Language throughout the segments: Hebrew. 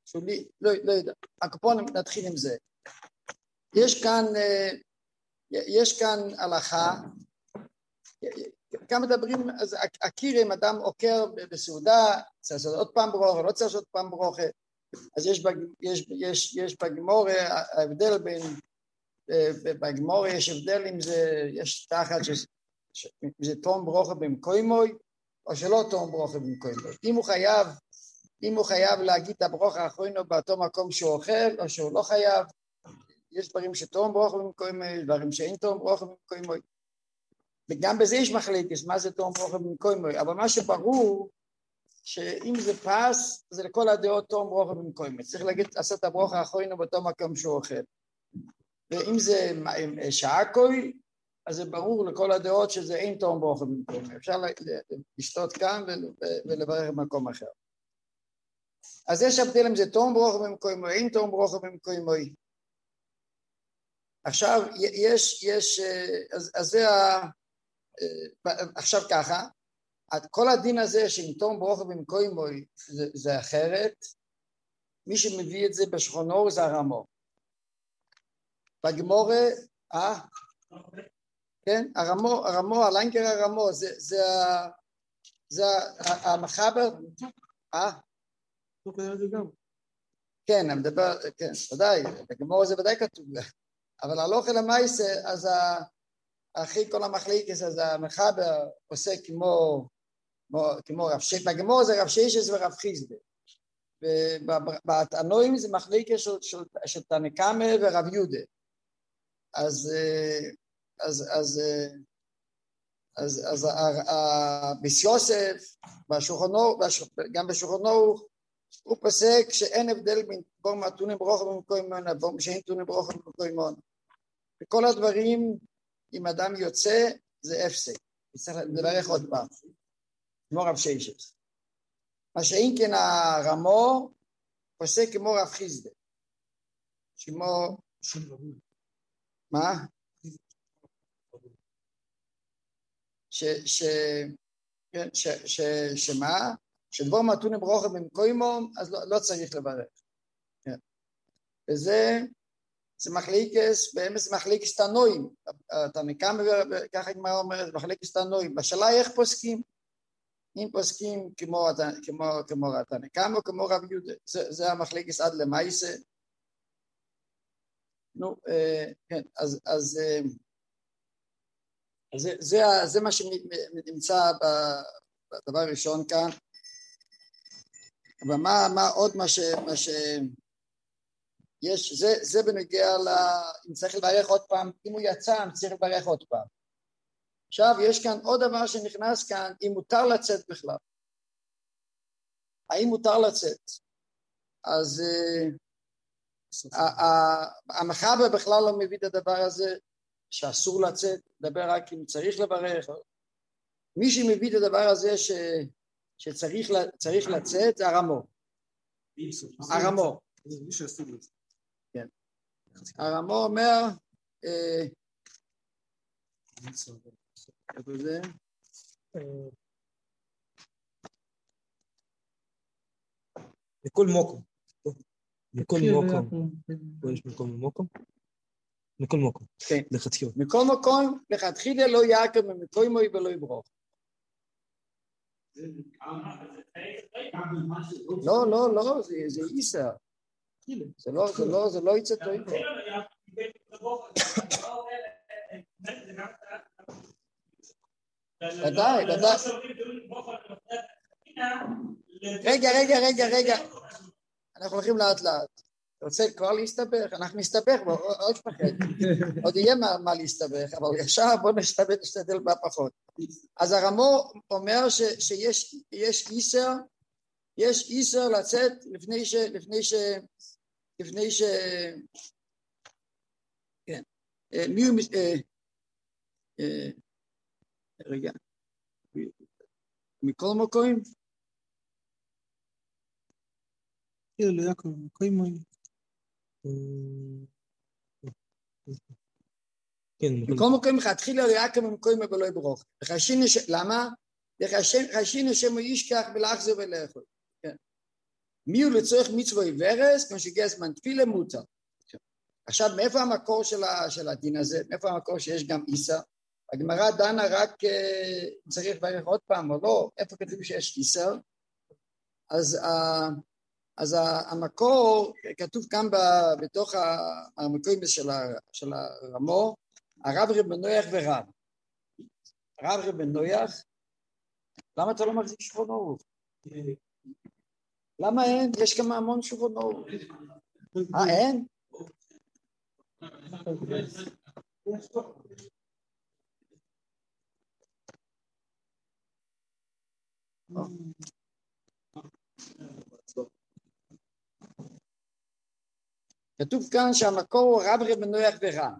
שולי, לא יודע. הקופונים נתחיל עם זה. יש כאן הלכה, כאן מדברים, אז הכיר אם אדם עוקר בסעודה, צריך לעשות עוד פעם ברוכה, לא צריך לעשות עוד פעם ברוכה, אז יש בגמורה, ההבדל בין, בגמורה יש הבדל אם זה, יש תחת אם זה תום ברוכה במקוימוי, או שלא תום ברוכה במקוימוי. אם הוא חייב להגיד את הברוכה האחרונה באותו מקום שהוא אוכל, או שהוא לא חייב, יש דברים שתום ברוכה במקוימוי, דברים שאין תום ברוכה במקוימוי. וגם בזה יש מחלוקת, מה זה תום ברוכה במקוימוי, אבל מה שברור, שאם זה פס, זה לכל הדעות תום ברוכה במקוימוי. צריך להגיד, לעשות את הברוכה האחרונה באותו מקום שהוא אוכל. ואם זה שעקוי, אז זה ברור לכל הדעות שזה אין תום ברוכה במקוימוי. אפשר לשתות כאן ולברך במקום אחר. אז יש הבדל אם זה תום ברוכה במקוימוי, אין תום ברוכה במקוימוי. עכשיו אז זה עכשיו ככה, כל הדין הזה שאם תום ברוכה במקוימוי זה אחרת, מי שמביא את זה בשכונו זה הרמו. בגמורה, כן, הרמו, הליינקר הרמו, זה המחבר, כן, אני מדבר, כן, ודאי, בגמורה זה ודאי כתוב, אבל הלוך אל המייסה, אז אחרי כל המחליקס, אז המחבר עושה כמו רב שש, בגמור זה רב שש ורב חיסדה, ובתנועים זה מחליקס של תנקמה ורב יהודה, אז ביוסף, גם בשולחנו, הוא פוסק שאין הבדל בין בור מתונים ברוכה במקוימון, בור שאין תונים ברוכה במקוימון, וכל הדברים, אם אדם יוצא, זה הפסק. צריך לברך עוד פעם. כמו רב ששת. מה שאין כן הרמו, עושה כמו רב חיסדה. כמו... מה? שמה? שדבור מתונים ברוכה במקוימון, אז לא צריך לברך. וזה... זה מחליקס, באמת זה מחליקס תנועים, תנקם וככה כמו אומרת, זה מחליקס תנועים, בשאלה איך פוסקים, אם פוסקים כמו תנקם או כמו רב יהודה, זה המחליקס עד למייסה, נו, כן, אז זה מה שנמצא בדבר הראשון כאן, אבל מה עוד מה יש, זה בנוגע אם צריך לברך עוד פעם, אם הוא יצא, צריך לברך עוד פעם. עכשיו, יש כאן עוד דבר שנכנס כאן, אם מותר לצאת בכלל. האם מותר לצאת? אז המחבר בכלל לא מביא את הדבר הזה, שאסור לצאת, לדבר רק אם צריך לברך. מי שמביא את הדבר הזה שצריך לצאת, זה הרמו. הרמו. כן. הרמו אומר, איפה זה? בכל מוקום. בכל מוקום. יש מקום במוקום? בכל מוקום. כן. לחתחילה. מכל מקום, לחתחילה לא יעקב ממקוימוי ולא יברוך. לא, זה איסר. זה לא יצא טוב. ודאי. רגע. אנחנו הולכים לאט. אתה רוצה כבר להסתבך? אנחנו נסתבך בו, עוד פחד. עוד יהיה מה להסתבך, אבל ישר בוא נשתדל בפחות. אז הרמו אומר שיש איסר לצאת לפני ש... כן. רגע. מכל מקום? לא יעקב, מקוימוי. מכל מקום התחילה ליעקב ממקוימוי ולא יברוך. למה? חשינו שמו ישכח ולאחזו ולאכול. מי הוא לצורך מצווה ורס, כמו שהגיע זמן תפילה מותר. עכשיו, מאיפה המקור של הדין הזה? מאיפה המקור שיש גם איסר? הגמרא דנה רק צריך לברך עוד פעם או לא, איפה כתוב שיש איסר? אז המקור כתוב כאן בתוך המקורים של הרמו, הרב רב נויח ורב. הרב רב נויח, למה אתה לא מחזיק שולחן ערוך? למה אין? יש כמה המון שולחן ערוך. אין? כתוב כאן שהמקור הוא רב רב נויח ורב.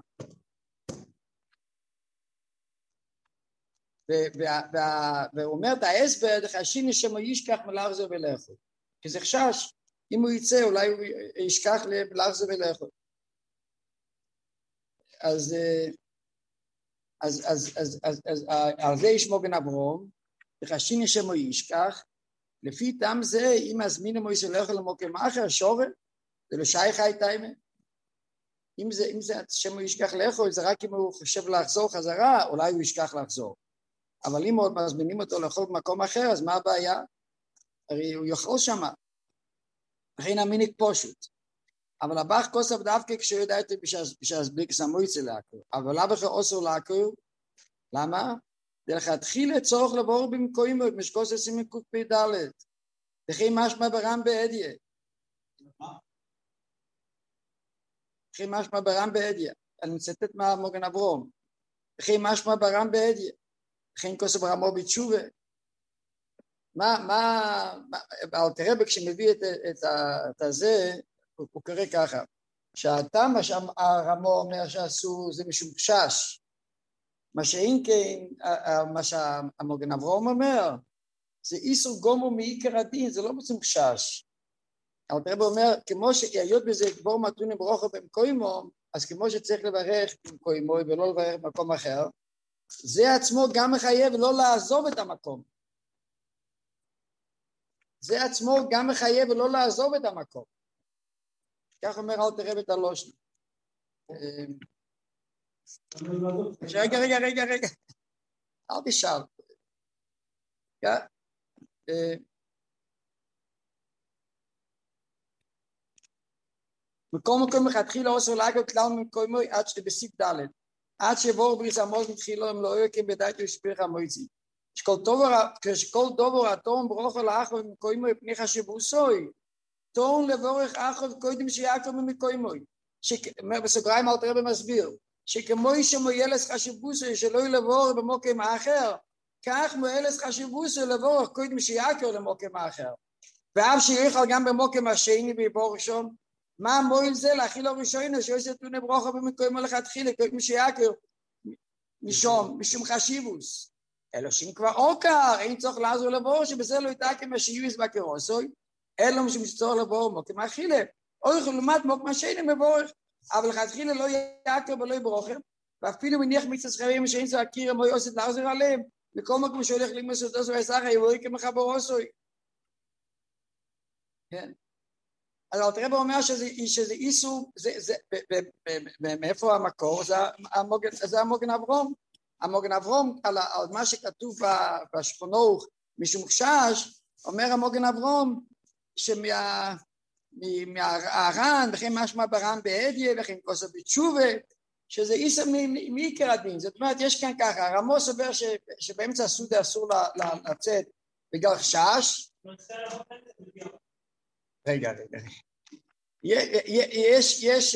והוא אומר את ההסבר, חשיני שמו ישכח מלאכזו ולאכול. כי זה חשש, אם הוא יצא אולי הוא ישכח מלאכזו ולאכול. אז על זה יש מוגן אברום, וחשיני שמו ישכח, לפי טעם זה, אם הזמינים הוא יסלח למוקם אחר, שורת, זה לא שייך הייתה, אם זה שמו ישכח לאכול, זה רק אם הוא חושב לחזור חזרה, אולי הוא ישכח לחזור. אבל אם עוד מזמינים אותו לאכול במקום אחר, אז מה הבעיה? הרי הוא יאכל שמה. לכן המיניק פשוט. אבל הבח כוסף דווקא כשהוא יודע את זה בשביל סמו יצא לעקור. אבל למה בכלל אוסר לעקור? למה? דרך להתחיל לצורך לבור במקוים משקוס עשים מקוק פ"ד. וכי משמע ברם בעדיה. וכי משמע ברם בעדיה. אני מצטט מהמוגן אברום. וכי משמע ברם בעדיה. וכי כוסף רמו בתשובה. אבל תראה כשמביא את הזה, הוא קורא ככה, שהטעם הרמו אומר שעשו זה משום חשש, מה שאין כן, מה שהמוגן אברום אומר, זה איסור גומו מעיקר הדין, זה לא משום חשש. אבל תראה אומר, כמו שהיות בזה גבור מתונים ברוכו במקוימו, אז כמו שצריך לברך במקוימו ולא לברך במקום אחר, זה עצמו גם מחייב לא לעזוב את המקום. זה עצמו גם מחייב לא לעזוב את המקום. כך אומר אל תראה את הלושן. רגע. אל תשאל. בכל מקום מתחילה אוסר להגל כלל ממקומוי עד שבסיק ד' עד שבור בריס עמוז מתחילו הם לא יוקים בדעת ושפריך המויצי. כשכל דובר התום ברוכו לאחו במקומוי פני חשיבוסוי תום לבורך אחו קודם שיעקב ממקומוי. בסוגריים אל תראה במסביר שכמו שמוילס חשיבוסוי שלא ילבור במוקם האחר כך מוילס חשיבוסוי לבורך קודם שיעקב למוקם האחר. ואף שיוכל גם במוקם השני ביבור ראשון מה המועיל זה להכיל הראשונה שעושה תונה ברוכה במקוים הולך להתחיל כמו שיעקר משום חשיבוס אלו שאם כבר אוקר אין צורך לעזור לבור שבזה לא יתעקם השיביס בקרוסוי אלו משום שצורך לבור מוקם האכילה אורך ולמד מוקם השני מבורך אבל להתחיל לא יעקר ולא יברוכה ואפילו מניח מצד שכבים שאין צורך להכיר המוי עושה לעזור עליהם וכל מקום שהולך למסות עשו ועשרה יבואי כמחבר עושוי כן אז אל תראה אומר שזה איסור, מאיפה המקור? זה המוגן אברום. המוגן אברום, על מה שכתוב בשכונוך, משום חשש, אומר המוגן אברום, שמהר"ן, וכן משמע בר"ן בעדיה, וכן כוסף בתשובה, שזה איסור מעיקר הדין. זאת אומרת, יש כאן ככה, הרמו סובר שבאמצע הסעודה אסור לצאת בגלל חשש. רגע. יש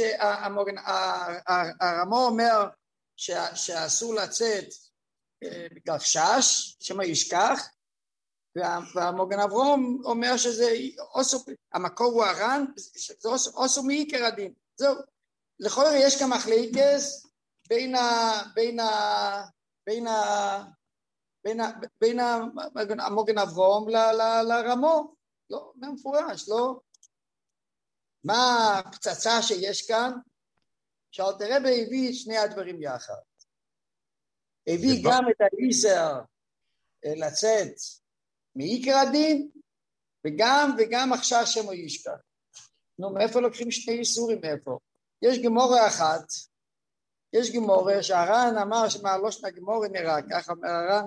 הרמו אומר שאסור לצאת בגלל חשש, שמה ישכח, והמוגן אברום אומר שזה המקור הוא הר"ן, זה אוסו מעיקר הדין. זהו, לכל יש כמה מחלוקת בין המוגן אברום לרמו, לא, במפורש, לא. מה הפצצה שיש כאן? שאל תראה בהביא את שני הדברים יחד. הביא גם את האיסר לצאת מעיקר הדין, וגם עכשיו שמו ישכח. נו, מאיפה לוקחים שני איסורים מאיפה? יש גמורה אחת, יש גמורה שהר"ן אמר שמהלושן הגמורה נראה, ככה אומר הר"ן,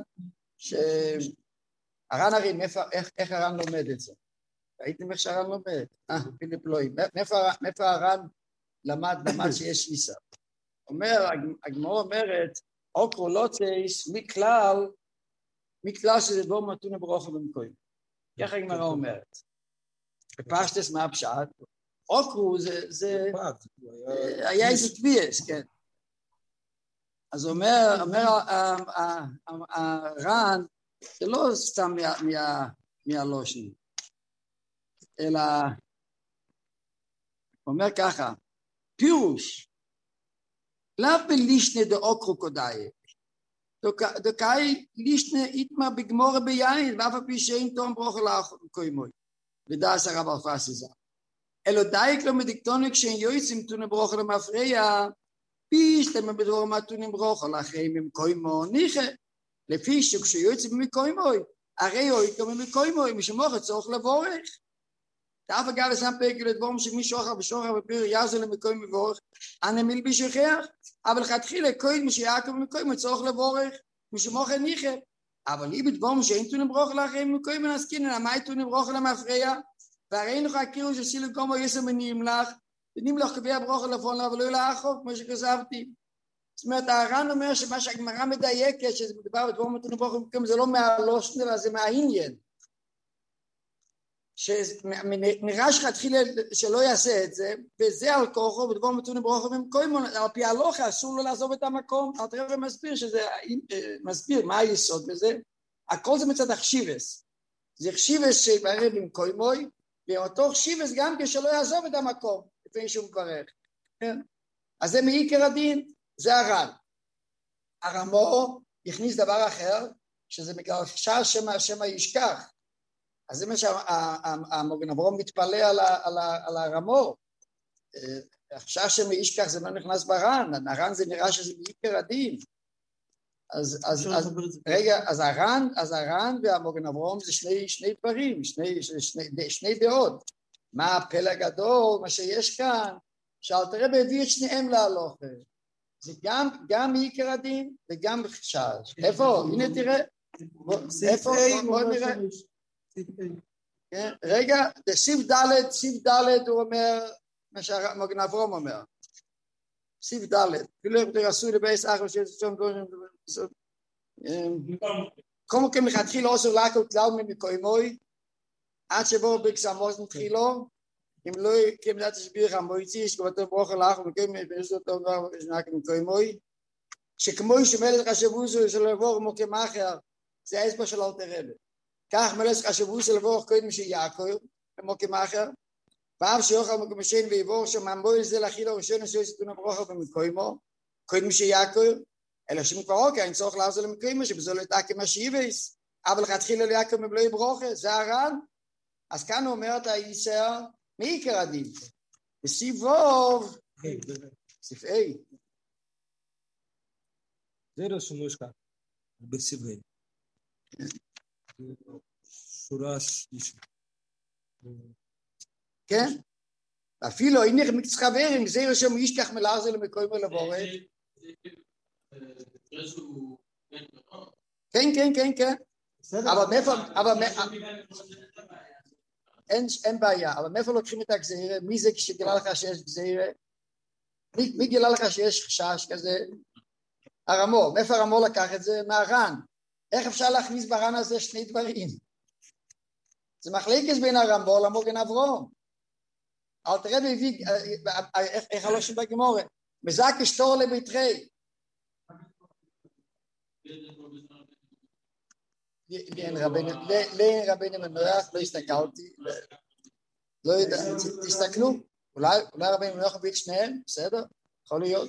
הר"ן הרי, איך הר"ן לומד את זה? ראיתם איך שהר"ן לומד? פיליפ לוי, מאיפה הר"ן למד שיש איסר? הגמורה אומרת, אוקרו לא צייס מכלל שזה דבר מתון ברוך במקוים. ככה הגמרא אומרת. בפשטס מה הפשט? אוקרו זה היה איזה טביעס, כן. אז אומר הר"ן, זה לא סתם מהלושן, אלא אומר ככה, פירוש, לאו בלישנה דאוקרו קודאי, דקאי לישנה איתמה בגמורה ביין, ואף על פי שאין תום ברוך קוימוי, לדעס הרב אלפסי ז"ל. אלו דייק לא מדיקטוניק שאין יועצים תונה ברוך למפריע, פישתם בדבור מתונים ברוך לאחרים עם קוימו ניחה, לפי שכשיועצים מקוימוי, הרי הוא יקום מקוימוי, משמוך צורך לבורך. דאף אגב לספק לדבור שמי שוחר ושוחר בפיר יעזו למקוים מבורך, אנה מלבי שכח, אבל לכתחילה קויד משיעקב מקוים צורך לבורך, משמוך ניחה. אבל היא בדבור שאין תונים ברוך לאחרים מקוים מנסקין, אלא מה תונים ברוך למפריע, והרי נוכל הכירו שסילו קומו יסר מניעים לך, ונים לך קביע ברוך לפון לה, ולא לאחוב, כמו שכזבתי. זאת אומרת, הר"ן אומר שמה שהגמרא מדייקת, שזה מדבר בדבור מתונים ברוך למקוים, זה לא מהלושן, אלא זה מהעניין. שנראה שתחילה שלא יעשה את זה, וזה על כוחו, בדבור מתונים ברוך למקוים, על פי הלוכה, אסור לו לעזוב את המקום. הרב מסביר מה היסוד בזה. הכל זה מצד החשיבס. זה חשיבס שיברר במקוימוי, ואותו חשיבס גם כשלא יעזוב את המקום, לפני שהוא מברך. כן? אז זה מעיקר הדין, זה הר"ן. הרמו הכניס דבר אחר, שזה בגלל שמא ישכח. אז זה מה שהמוגן אברהם מתפלא על הרמו. עכשיו שמא ישכח זה לא נכנס בר"ן, הר"ן זה נראה שזה מעיקר הדין. אז הר"ן והמוגן אברהם זה שני דברים, שני דעות. מה הפלא הגדול, מה שיש כאן, שאלתר רבי הביא את שניהם להלוכה. זה גם מעיקר הדין וגם בחשש. איפה? הנה תראה. איפה? בוא נראה. רגע, סיף ד' הוא אומר, מה שהמוגן אברהם אומר. סיף ד', אפילו אם תרסו לבייס אחר שיש שם דברים, כמו כן מתחיל אוסר לעקל כלל ממקוימוי, עד שבו ברקס עמוס מתחילו, אם לא כמדת הסביר המויצי, שכבתו ברוך הלך ומקוימוי, ונשאו אותו דבר שנעק מקוימוי, שכמו שמלך חשבוסו של לבוא מוקם אחר, זה ההסבר של אלתר רבי. כך מלך חשבוסו של לבוא קודם שיעקב, מוקם אחר, ואף שיוכל מקומשן ויבור שממבוי זה להכיל הראשון עשוי סתונה ברוך במקוימו, קודם שיעקב, אלא שמכבר אוקיי, אין צורך לעזור למקוימו, שבזו לא יתעקם השיבס, אבל להתחיל ליעקב מבלוי ברוכה, זה הר"ן. אז כאן הוא אומר את היסר, מעיקר הדין. בסיף ווב, סיף A. זה לא שמושקע, בסיף A. שורה שלישית. כן? אפילו אינך מתחברים, זה רשום ישכח מלעזור למקוימו לבורא. כן. אבל אין בעיה, אבל מאיפה לוקחים את הגזירה? מי זה שגילה לך שיש גזירה? מי גילה לך שיש חשש כזה? הרמו, מאיפה הרמו לקח את זה? מהר"ן. איך אפשר להכניס בר"ן הזה שני דברים? זה מחלוקת בין הרמו למוגן אברהם. אלתר רבי הביא, איך הלושן בגמורה? מזק אשתור לביתכי. לי רבינו מנוח, לא הסתכלתי, לא יודע, תסתכלו, אולי רבינו מנוח הביא את שניהם, בסדר? יכול להיות.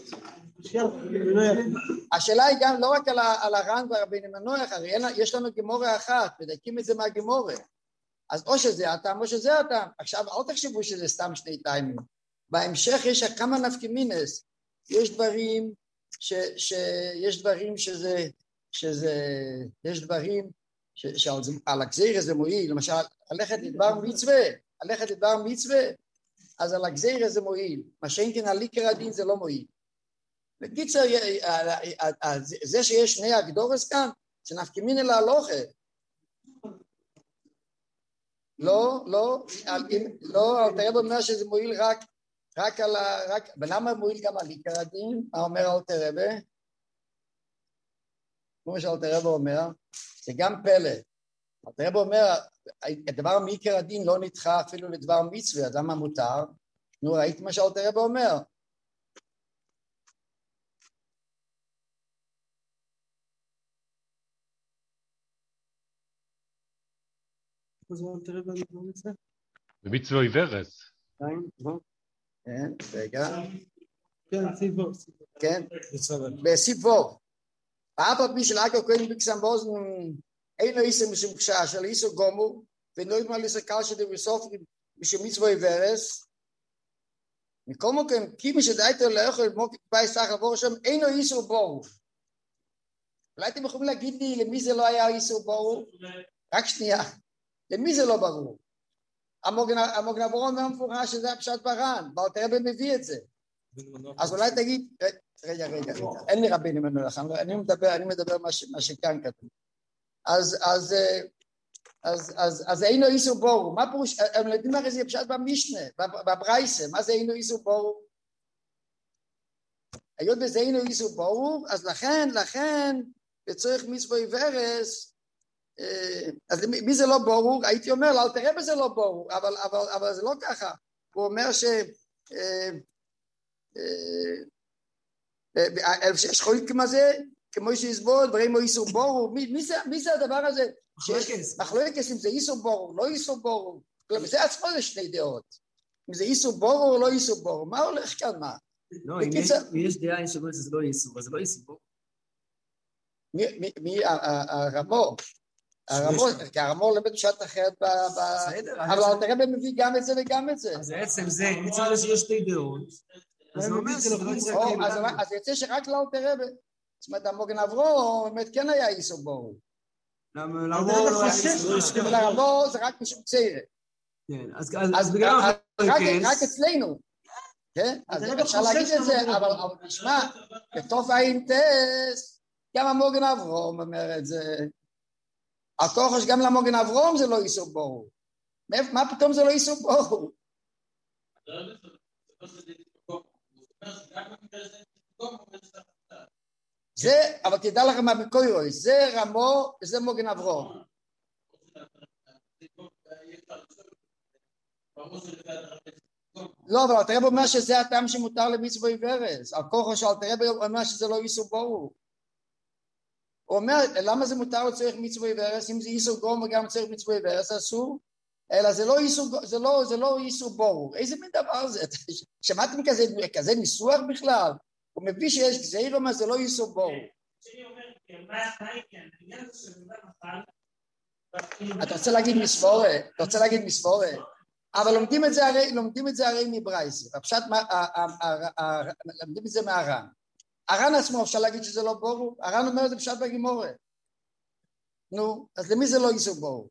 השאלה היא גם לא רק על הר"ן והרבינו מנוח, הרי יש לנו גמורה אחת, מדייקים את זה מהגמורה, אז או שזה הטעם או שזה הטעם, עכשיו אל תחשבו שזה סתם שני טעמים, בהמשך יש כמה נפקמינס, יש דברים שזה, יש דברים שעל הגזירה זה מועיל, למשל, ללכת לדבר מצווה, אז על הגזירה זה מועיל, מה שאין כן על עיקר הדין זה לא מועיל. בקיצר, זה שיש שני הגדורס כאן, זה נפקא מינה להלוכה. לא, אלתר רבי אומר שזה מועיל רק על ה... ולמה מועיל גם על עיקר הדין? מה אומר אלתר רבי? כמו שאלתר רבי אומר, זה גם פלא. אלתר רבי אומר, הדבר מעיקר הדין לא נדחה אפילו לדבר מצווה, אז למה מותר? נו, ראית מה שאלתר רבי אומר? במצווה עיוורס. כן, רגע. כן, בסיבוב. אף על פי של אגר כהן בקסם באוזן אין לו איסר משום קשה של איסר גומור ונויד מה ליסר קל שדי בסוף משום מצווה עיוורס מכל מקום כי מי שדאיתו לא יכול למוק פאי סך עבור שם אין לו איסר ברור. אולי אתם יכולים להגיד לי למי זה לא היה איסר ברור? רק שנייה. למי זה לא ברור? המוגן אברהם אומר מפורש שזה הפשט ברן, ואלתר רבי מביא את זה. אז אולי תגיד, רגע, אין לי רבי מנולך, אני מדבר מה שכאן כתוב. אז אינו איסור בורו, מה פירוש, הם יודעים הרי זה פשט במשנה, בברייסה, מה זה אינו איסור בורו? היות בזה אינו איסור בורו, אז לכן, בצורך מצווה עיוורס, אז מי זה לא ברור? הייתי אומר, אלתר רבי זה לא ברור, אבל זה לא ככה. הוא אומר שיש חולק כמו זה, כמו שיסבול, דברים או איסור ברור. מי זה הדבר הזה? מחלוקת אם זה איסור ברור, לא איסור ברור. זה עצמו זה שני דעות. אם זה איסור ברור או לא איסור ברור. מה הולך כאן? מה? לא, אם יש דעה שאומרת שזה לא איסור, אז זה לא איסור ברור. מי הרמו? הרמו לבית פשט אחרת אבל אלתר רבי מביא גם את זה וגם את זה. אז בעצם זה, מצד שיש שתי דעות, אז יוצא שרק לאלתר רבי. זאת אומרת, המוגן אברהם באמת כן היה איסור ברור. לרבו זה רק משום צעירה. כן, אז בגלל רק אצלנו. כן? אז אפשר להגיד את זה, אבל תשמע, בתוף האינטס, גם המוגן אברהם אומר את זה. הכוחש גם למוגן אברהם זה לא איסור ברור. מה פתאום זה לא איסור ברור? זה, אבל תדע לך מה בקוירוי, זה רמו וזה מוגן אברהם. לא, אבל אלתר רבי אומר שזה הטעם שמותר למצווה עיוורס. הכוחש אלתר רבי אומר שזה לא איסור ברור. הוא אומר, למה זה מותר לצורך מצווה עיוורס? אם זה איסור גורם וגם צריך מצווה עיוורס, אסור. אלא זה לא איסור ברור. איזה מין דבר זה? שמעתם כזה ניסוח בכלל? הוא מביא שיש גזירה, אבל זה לא איסור ברור. אתה רוצה להגיד מסבורה? אבל לומדים את זה הרי מברייסה. הפשט, לומדים את זה מהר"ן. הר"ן עצמו אפשר להגיד שזה לא ברור? הר"ן אומר את זה פשט בגימורה. נו, אז למי זה לא איסור ברור?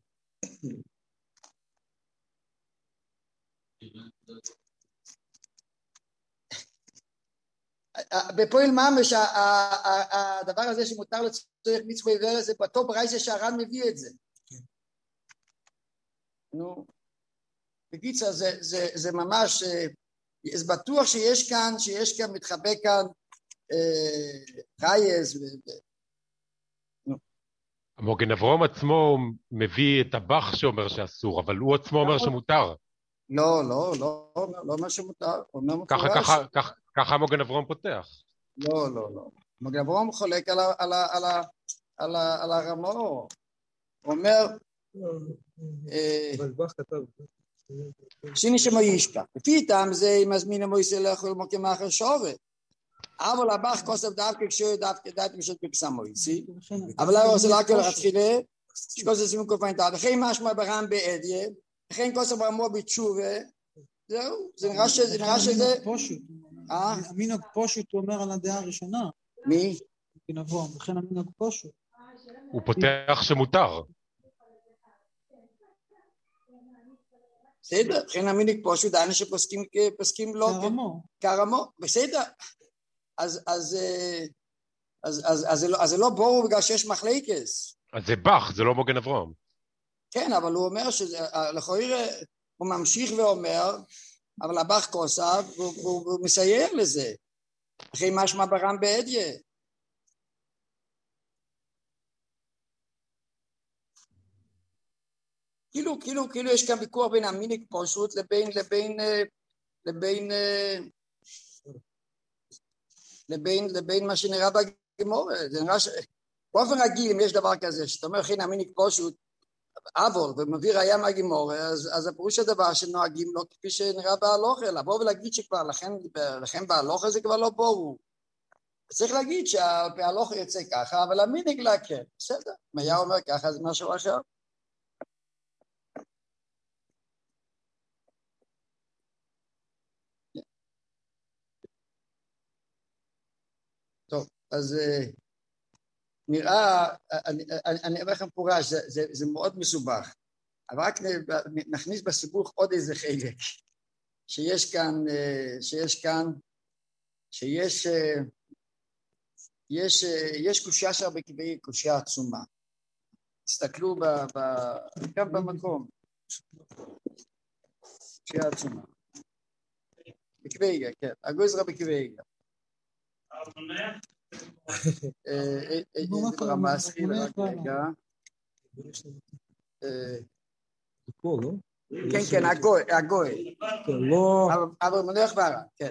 בפועל ממש הדבר הזה שמותר לצורך מצווה עיוורס זה באותו ברייסה שהר"ן מביא את זה. נו, בקיצור זה ממש, אז בטוח שיש כאן מתחבא כאן חייס. המוגן אברהם עצמו מביא את הבח שאומר שאסור, אבל הוא עצמו אומר שמותר. לא מה שמותר. ככה המוגן אברהם פותח. לא. המוגן אברהם חולק על הרמו. הוא אומר, שיני שמו ישכח. לפי טעם זה, אם מזמין המויסה לאכול מוקם מאחר שורת. אבל הבח כוסף דווקא כשהוא דווקא דעת משת בקסם מויסי. אבל לא רוצה להקל התחילה, שכוסף סימון קופאים תעד. אחרי משמע ברם בעדיה, אחרי כוסף ברמו בתשובה, זהו, זה נראה שזה... המינוג פושוט הוא אומר על הדעה הראשונה. מי? נבוא, וכן המינוג פושוט. הוא פותח שמותר. בסדר, לכן המיניק פשוט, האנשים שפוסקים לא כרמו, בסדר. אז זה לא ברור בגלל שיש מחלקס. אז זה בח, זה לא מוגן אברהם. כן, אבל הוא אומר הוא ממשיך ואומר, אבל הבח כוסף, והוא מסייר לזה. אחרי משמע ברם בעדיה. כאילו יש כאן ויכוח בין המיניק פשוט לבין מה שנראה בגמור. זה נראה באופן רגיל, אם יש דבר כזה, שאתה אומר, חין המיניק פשוט, אבל, ומביא ראיה מהגמור, אז הפירוש הדבר שנוהגים לא כפי שנראה בהלוכה, לבוא ולהגיד שכבר, לכן בהלוכה זה כבר לא ברור. צריך להגיד שההלוכה יוצא ככה, אבל המיניק להקל, בסדר. אם היה אומר ככה, זה משהו אחר. טוב, אז נראה, אני אומר לכם פורש, זה מאוד מסובך, אבל רק נכניס בסיבוך עוד איזה חלק, שיש קושיה שם בכבי קושיה עצומה. תסתכלו גם במקום. קושיה עצומה. בכבי, כן. הגוזרה בכבי. ברמה הסחיל, רק רגע. פה, לא? כן, הגוי. אבל מנוח בערה, כן.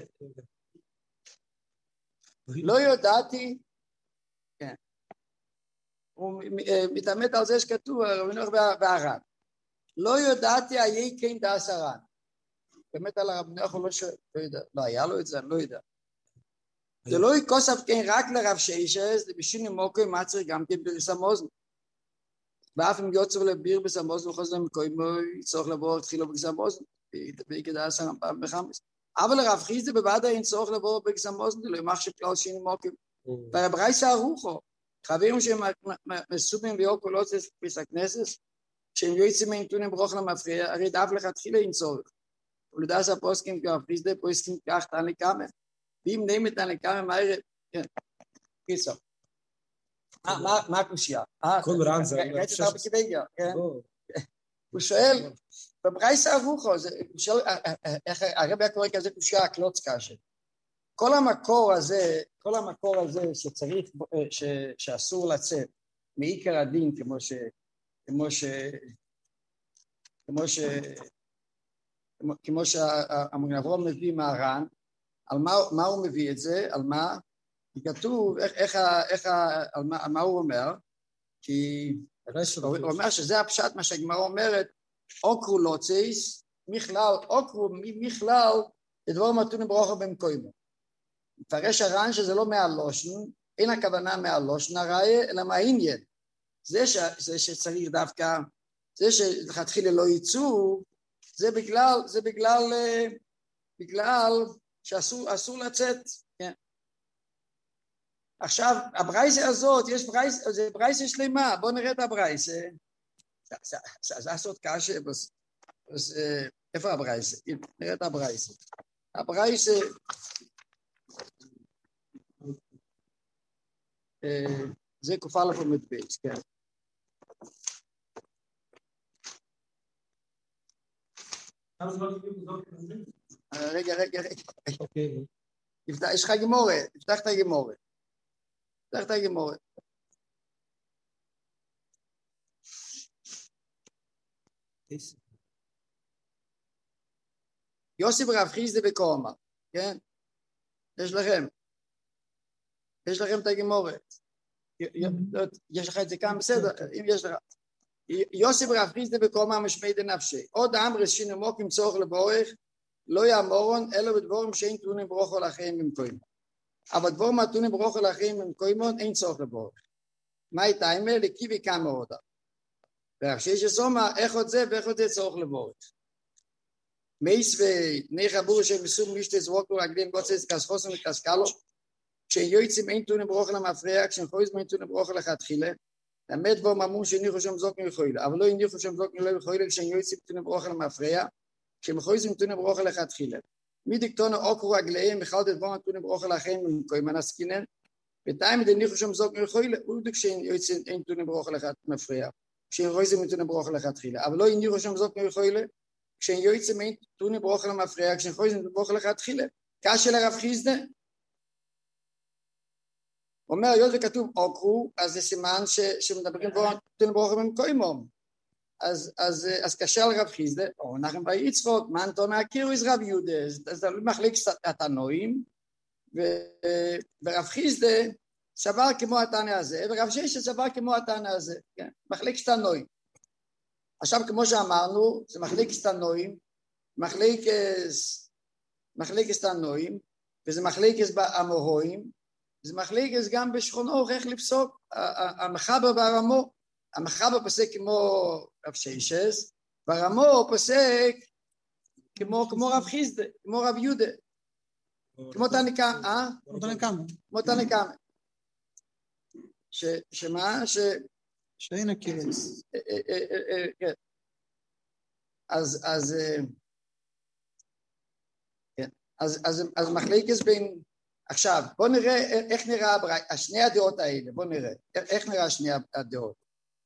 לא ידעתי, כן. הוא מתאמת על זה שכתוב, מנוח בערה. לא ידעתי היי כן דעס הר"ן. באמת על הרב מנוח הוא לא יודע. לא היה לו את זה, אני לא יודע. זה לא יקוסף כן רק לרב שיישס, בשביל מוקוי מצרי גם כן ברסמוזן. ואף אם יוצר לביר בסמוזן וחוזר מקוים, צורך לבוא תחילו בגסמוזן, וכדאי עשרה פעם בחמש. אבל לרב חיסדה בוודאי אין צורך לבוא בגסמוזן, לא ימח שכלל שיני מוקים. ורב רייסה הרוחו, חברים שהם מסובים ויוקו לא צריך פריס הכנסס, שהם יועצים מהנתונים ברוך למפריע, הרי דאף לך תחילה אין צורך. ולדעס הפוסקים כרב חיסדה פוסקים כך תן לי כמה. ואם נעים תן לי כמה מהר, כן, קיצור. מה הקושייה? הוא שואל, בברייסה אבוכו, הרב היה קורא כזה קושייה קלוץ קשה. כל המקור הזה שצריך, שאסור לצאת מעיקר הדין, כמו שהמגן אברהם מביא מהר"ן, על מה הוא מביא את זה, על מה? כי כתוב, על מה הוא אומר? כי הוא אומר שזה הפשט מה שהגמרא אומרת, אוקרו לא צייס, מכלל, לדבור מתונים ברוך במקוימו. מפרש הר"ן שזה לא מהלושן, אין הכוונה מהלושן הראיה, אלא מהעניין. זה שצריך דווקא, זה שלכתחילה לא ייצאו, זה בגלל שאסור לצאת, כן. עכשיו, הברייסה הזאת, זה ברייסה שלמה, בואו נראה את הברייסה. זה לעשות קשה, איפה הברייסה? נראה את הברייסה. הברייסה, זה קופה לפעמים בייס, כן. רגע. יש לך גמורה, תפתח את הגמורה. יוסי ברב חיסדה בקומה, כן? יש לכם את הגמורה. יש לך את זה כאן, בסדר, אם יש לך. יוסי ברב חיסדה בקומה משמי דנפשי. עוד אמרס שינמוק עם צורך לבורך, לא יאמורון, אלא בדבורים שאין טעונים ברוכו לאחרים במקוימון. אבל דבורים הטעונים ברוכו לאחרים במקוימון, אין צורך לבורך. מה הייתה אימא? לקיבי כמה הודה. ורב שסומה, איך עוד זה ואיך עוד זה צורך לבורך. מייס ונך הבור של מסום משתה זרוקו רגלים גוצץ כסחוסם וכסקלו, כשהם יועצים אין טעונים ברוכו למפריע, כשהם חויזם אין טעונים ברוכו לכתחילה, למד בו ממון שניחו שם זוק מיכוילה, אבל לא הניחו שם זוק מיכוילה כשהם יועצים טעונים ברוכו למפריע, כשהם חויזים נתונים ברוכה לכתחילה. מדיקטונו עוקרו רגליהם, אחד דבר נתונים ברוכה לכם, ומקוים הנסקינן, בינתיים דניחו שם זוג מרחוילה, הוא כשהם יוצאים אין נתונים ברוכה מפריע, כשהם חויזים נתונים ברוכה לכתחילה, אבל לא הניחו שם זוג מרחוילה, כשהם יוצאים אין נתונים ברוכה מפריע, כשהם חויזים נתונים ברוכה לכתחילה. קשה לרב חיסדה, אומר, היות וכתוב עוקרו, אז זה סימן שמדברים בו נתונים ברוכה במקוימום. אז קשה לרב חיסדה, או נחם בי יצחוק, מנטון הכירו איז רב יהודה, זה מחליק התנועים, ורב חיסדה סבר כמו התנא הזה, ורב ששת סבר כמו התנא הזה, כן? מחליק תנועים. עכשיו כמו שאמרנו, זה מחליק תנועים, מחליק תנועים, וזה מחליק באמוהוים, זה מחליק גם בשכונו, איך לפסוק, המחבר והרמו, המחבר פוסק כמו רב ששת, והרמו פוסק כמו רב חיסדה, כמו רב יהודה, כמו תנא קמא, שמה? שאין הכירס. כן. אז מחליקס בין, עכשיו בוא נראה איך נראה שני הדעות האלה, בוא נראה איך נראה שני הדעות.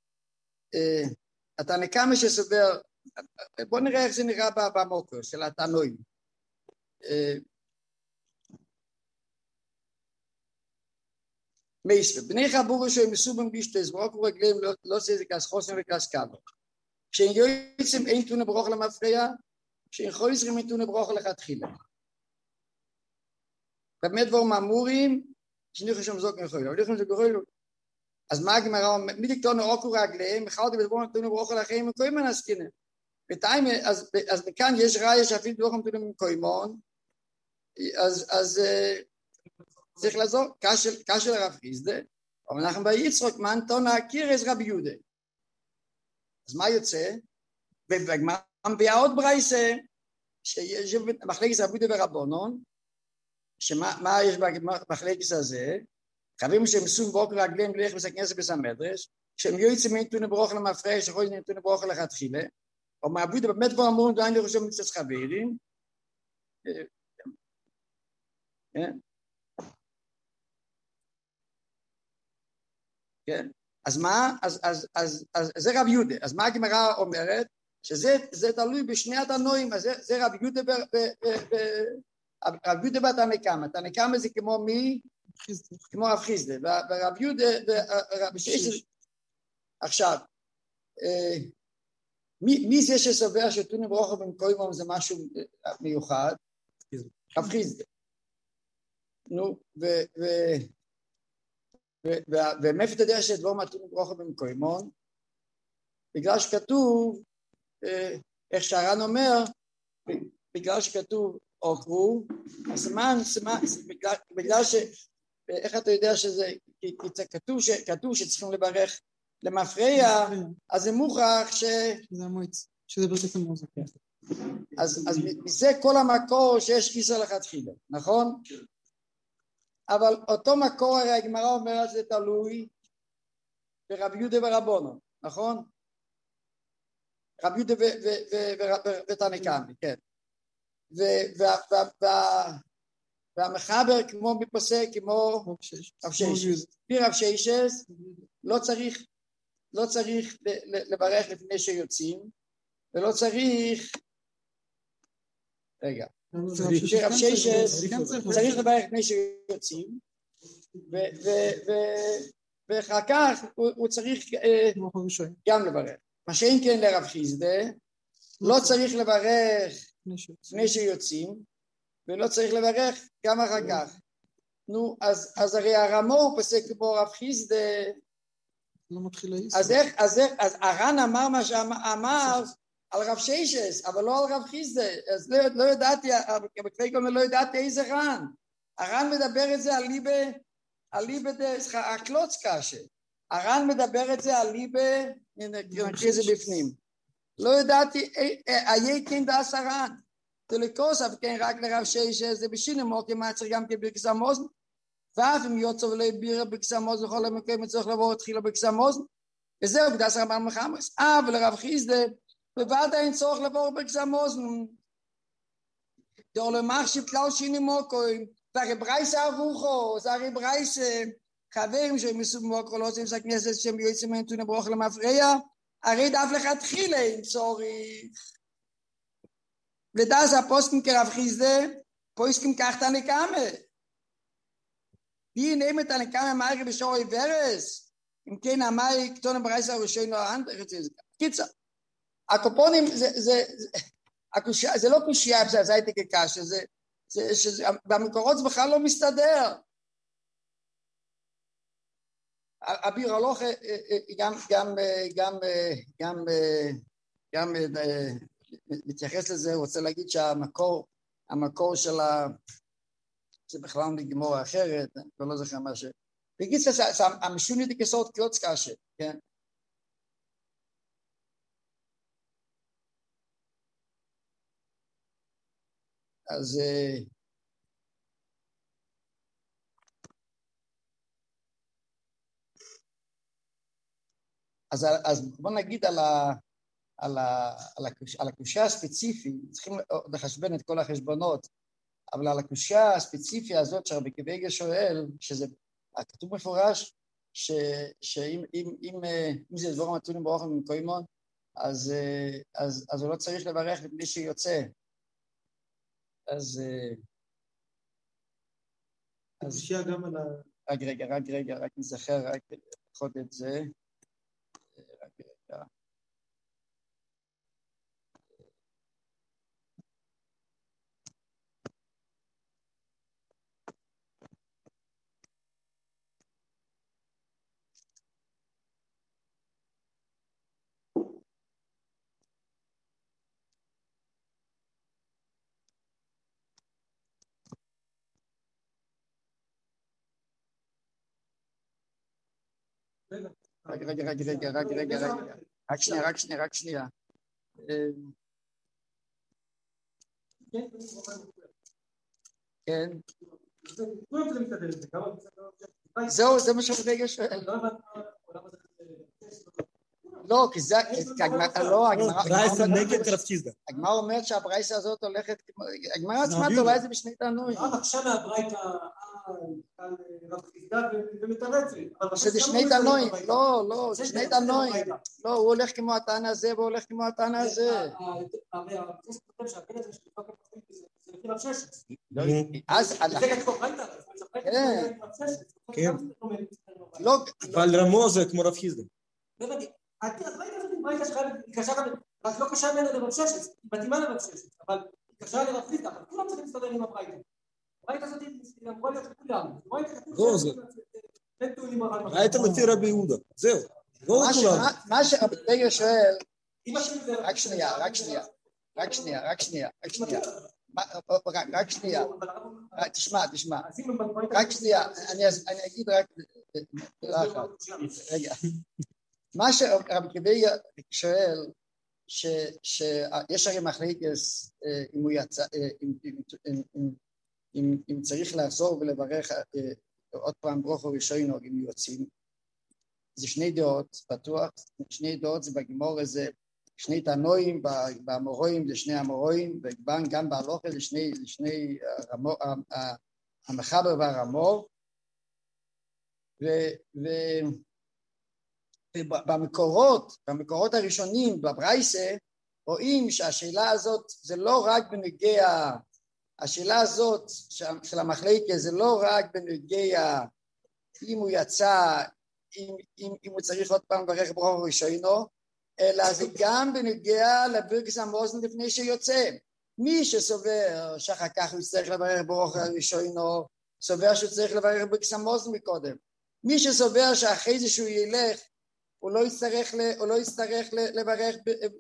התנא קמא שסובר, בוא נראה איך זה נראה במוקר של התנועים. מייסר, בני חבורו שהם מסובים בישטס, ברוקו רגליהם לא צזק אז חוסן וכס קלו. כשהם יוצאים אין תונה ברוך למפריע, כשהם חוזרים אין תונה ברוך לכתחילה. באמת דברים אמורים, שניחו שם זוק מחוילו, הוליכם זה גרוילו. אז מה הגמרא אומר? מדיקטונו עוקו רגליהם, החלתי בדבור נתונה ברוך לחיים מקוימן עסקינם. בינתיים, אז מכאן יש ראיה שאפילו דבור נתונה מקוימון, אז צריך לעזור, קשה לרב חיסדה, אבל אנחנו ביצחוק, מנטון הכירס רב יהודה. אז מה יוצא? ובגמרא מביאה עוד ברייסה, שיש מחלקת רב יהודה ורבונון, שמה יש במחלקת הזה? חברים שהם מסום בוקר רגליהם ללך בסכנסת בסמדרש, שהם יוצאים נתונה ברוך למפרש, שחוזרים נתונה ברוך לכתחילה, או מעבוד באמת כבר אמורים, דברים אני חושב מצטס חברים, כן? אז מה? אז זה רב יהודה. אז מה הגמרא אומרת? שזה תלוי בשני התנועים, אז זה רב יהודה רב יהודה בתנא קמא. תנא קמא זה כמו מי? כמו רב חיסדה. ורב יהודה ורב ששת. עכשיו, מי זה שסובר שתונה ברוך במקוימום זה משהו מיוחד? רב חיסדה. נו, ומאיפה אתה יודע שדבור מתונה ברוך במקוימון? בגלל שכתוב, איך שהר"ן אומר, בגלל שכתוב עוקרו, הסימן, בגלל ש... איך אתה יודע שזה, כתוב שצריכים לברך למפריע, אז זה מוכרח זה המועץ, שזה ברכת המוזק. אז מזה כל המקור שיש איסר לכתחילה, נכון? אבל אותו מקור הרי הגמרא אומרת זה תלוי ברב יהודה ורבונון, נכון? רב יהודה ותנא קמא, כן. והמחבר כמו בפוסק, כמו רב ששת. רב ששת לא צריך לברך לפני שיוצאים, ולא צריך, רגע, רב ששת צריך לברך לפני שיוצאים, ואחר כך הוא צריך גם לברך. מה שאין כן לרב חיסדה, לא צריך לברך לפני שיוצאים, ולא צריך לברך גם אחר כך. נו, אז הרי הרמו הוא פוסק כמו רב חיסדה, אז הר"ן אמר מה שאמר על רב ששת, אבל לא על רב חיסדה, אז לא ידעתי, לא ידעתי איזה ר"ן. הר"ן מדבר את זה על ליבה הקלוץ קשה. הר"ן מדבר את זה על ליבה, נקריא זה בפנים. לא ידעתי, היה כן דעס הר"ן. תלכוס, אבל כן רק לרב ששת, זה בשינמו, כי מה צריך גם כברכס המוזן, ואף אם יוצא ולא יבירה ברכס המוזן, לכל המקום צריך לבוא התחילה ברכס המוזן, וזהו, בדעס הרמב"ם מחמס. אבל לרב חיסדה, לבד אין צורך לבוא בקסם אוזן. דור למחשיב כלל שיני מוקוים, והרי ברייס ארוחו, זה הרי ברייס חברים שהם מסוג מוקרו, לא עושים שהכנסת שהם יוצאים מהנתון הברוך למפריע, הרי דף לך תחילה אין צורך. ודאז הפוסקים כרב חיסדה, פוסקים כך תנקמה. wie nehmen dann kann man בשור ורס אם כן אמר קטון ברייס הראשון קיצר הקופונים זה לא קושייה זה הייתי כקשה זה במקורות זה בכלל לא מסתדר אביר הלוך גם מתייחס לזה רוצה להגיד שהמקור של זה בכלל נגמור אחרת, אני לא זוכר מה ש... בגיץ המשונית כסאות קיוץ קשה, כן? אז בוא נגיד על הקושיה הספציפי, צריכים לחשבן את כל החשבונות, אבל על הקושיה הספציפיה הזאת שרבי כבייגה שואל, שזה הכתוב מפורש, שאם זה דבור מתונים באוכל ממקוימון, אז הוא לא צריך לברך לפני שיוצא. אז קושיה גם על ה... רק נזכר, רק פחות את זה. רק רגע. רגע. רק שנייה. כן. זהו, זה מה שברגע שואל. לא, כי זה, הגמרא אומרת שהברייסה הזאת הולכת, הגמרא עצמה תולה את זה בשני תענועים. עכשיו מהברייתא על רב חיסדא ומתרצת. זה שני תענועים, לא, זה שני תענועים. לא, הוא הולך כמו הטען הזה והוא הולך כמו הטען הזה. הרי הכסף כותב שהבן הזה שנדפק הפרטים זה לפי רב ששת. אז... זה כתוב ברייתא, כן. אבל רמו זה כמו רב חיסדא. אז ברייתא הזאת היא ברייתא שקשה גם, רק לא קשה ממנה לרב ששת, היא מתאימה לרב ששת, אבל היא קשה לרב חיסדא, אבל כולם צריכים להסתדר עם הברייתא. ברייתא הזאת היא אמורה להיות לכולם. לא, זה. ברייתא לפי רבי יהודה, זהו. מה שרבי כבייגה שואל, רק שנייה. תשמע. רק שנייה, אני אגיד רק רגע. מה שרבי כבייגה שואל, שיש הרי מחלקס אם הוא יצא, אם צריך לחזור ולברך עוד פעם ברוך הוא ראשון או אם יוצאים, זה שני דעות, בטוח, שני דעות זה בגמור איזה, שני תנועים, באמוראים זה שני אמוראים, וגם בהלוכה זה שני המחבר והרמור, ובמקורות הראשונים, בברייסה, רואים שהשאלה הזאת זה לא רק בנוגע, השאלה הזאת של המחלקה זה לא רק בנוגע אם הוא יצא, אם הוא צריך עוד פעם לברך ברוך ראשונו, אלא זה גם בנוגע לברכס המאזן לפני שיוצא. מי שסובר שאחר כך הוא צריך לברך ברוך ראשונו, סובר שהוא צריך לברך ברכס המאזן מקודם. מי שסובר שאחרי זה שהוא ילך, הוא לא יצטרך לברך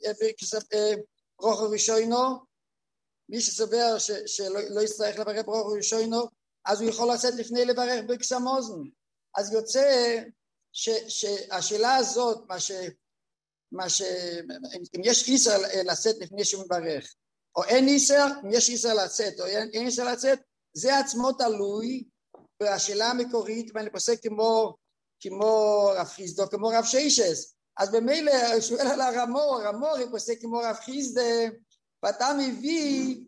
ברוך ראשונו, מי שסובר שלא יצטרך לברך ברוך ראשונו, אז הוא יכול לצאת לפני לברך ברכס המאזן. אז יוצא שהשאלה הזאת, אם יש איסר לצאת לפני שהוא מברך, או אין איסר, אם יש איסר לצאת, או אין איסר לצאת, זה עצמו תלוי בשאלה המקורית, ואני פוסק כמו רב חיסדא, כמו רב ששת. אז במילא הוא שואל על הרמור, הוא פוסק כמו רב חיסדא, ואתה מביא,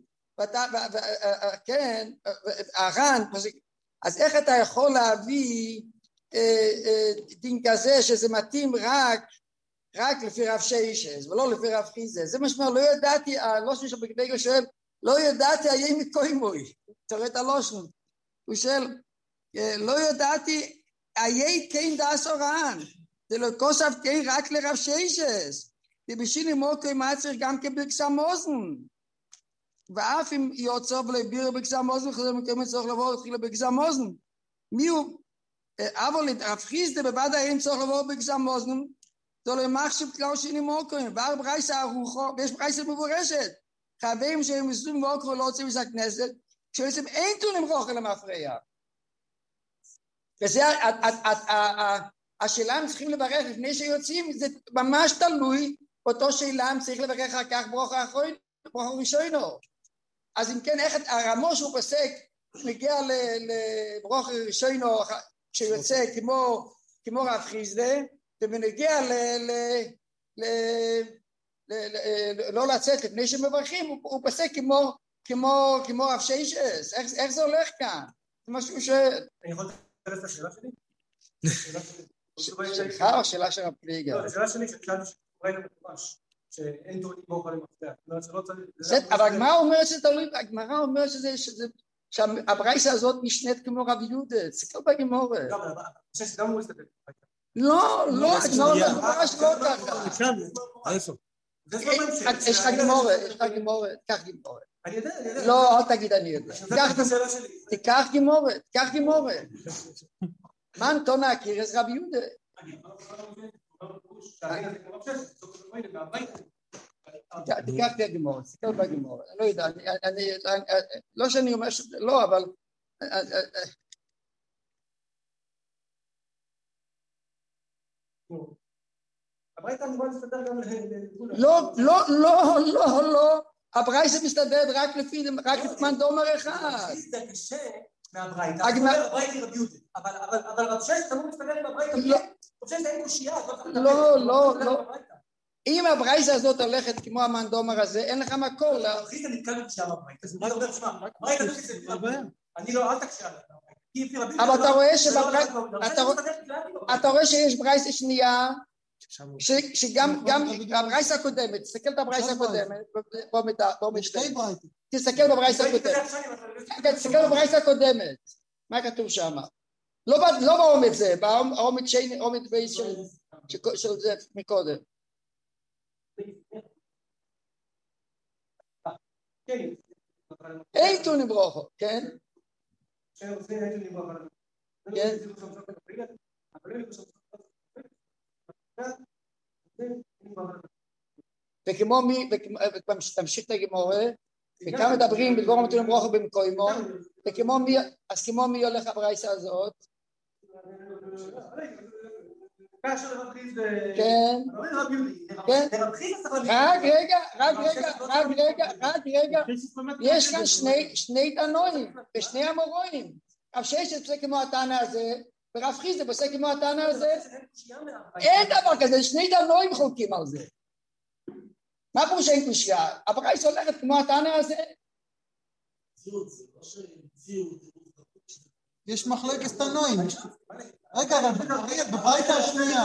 כן, הר"ן, אז איך אתה יכול להביא דין כזה שזה מתאים רק לפי רב שיישס ולא לפי רב חיסדא? זה משמע, לא ידעתי, הלושן שבגדגל שואל, לא ידעתי היה מקוימוי, תראה את הלושן, הוא שואל, לא ידעתי היה כן דאס הר"ן, זה לא כוסף כן רק לרב שיישס, ובשיני מוקוי מצריך גם כבקסם אוזן, ואף אם יוצא ולביר בקסם אוזן, חזר מקוים צריך לבוא להתחיל בקסם אוזן, מי הוא? אבל רב חיסדא בוודאי אין צריך לבוא בקסם אוזן, זה לא מחשב כלל שיני מוקוי, וער ברייסה ארוחו, ויש ברייסה מבורשת, חייבים שהם מסוים מוקרו לא עושים את הכנסת, כשבעצם אין תונים רוכל למפריע. וזה השאלה הם צריכים לברך לפני שיוצאים, זה ממש תלוי, אותו שאלה הם צריך לברך אחר כך ברוכה ראשונו. אז אם כן, איך הרמו שהוא פוסק מגיע לברוכה ראשונו שיוצא כמו רב חיסדא, ומנגיע לא לצאת לפני שמברכים, הוא פוסק כמו רב שיישס. איך זה הולך כאן? זה משהו אני יכול לתת את השאלה שלי? שלך או שאלה של הפליגה? לא, השאלה שלי שכלנו שקוראים במפורש, שאין תורים בו יכולים מפתח. אבל הגמרא אומרת שזה תלוי, הגמרא אומרת שהברייסה הזאת נשנית כמו רב יהודה, זה כל בגמורה. לא, אבל אני חושב שגם הוא מסתכל. לא, הגמרא ממש לא ככה. איפה? יש לך גמורה, קח גמורה. אני יודע. לא, אל תגיד אני יודע. תיקח גמורה. מן תונה קירס רב יהודה. תיקח גמורה, תיקח בגמורה. לא יודע, לא שאני אומר שזה לא, אבל הברייתא אמורה להסתדר גם לא, הברייתא מסתדרת רק לפי מן דומר אחד. זה קשה מהברייתא, הברייתא היא רב יהודה, אבל רב שיישס תמיד מסתדר עם הברייתא, רב שיישס אין קושייה, לא, אם הברייתא הזאת הולכת כמו המן דומר הזה, אין לך מקור. רב חיסדא נתקל בקשייה בברייתא, אז אני אומר, שמע, הברייתא זה אני לא, אל תקשה עליו. אבל אתה רואה שיש ברייתא שנייה, שגם הברייתא הקודמת, תסתכל את הברייתא הקודמת, תסתכל בברייתא הקודמת, מה כתוב שם? לא בעומד זה, בעומד בייס של זה מקודם. אין תונים ברוכו, כן? כן? וכמו מי, תמשיך את הגמורה, וכמה מדברים בדבור המתונים ברוכו במקוימו, וכמו מי, אז כמו מי הולך הברייתא הזאת? כן, רק רגע, יש כאן שני תנועים ושני המורואים, רב שיישס פוסק כמו התנא הזה ורב חיסדא פוסק כמו התנא הזה, אין דבר כזה, שני תנועים חולקים על זה. מה פירוש אין קושייה? הברייתא הולכת כמו התנא הזה. יש מחלקת תנועים. רגע, אריאל, בברייתא השנייה.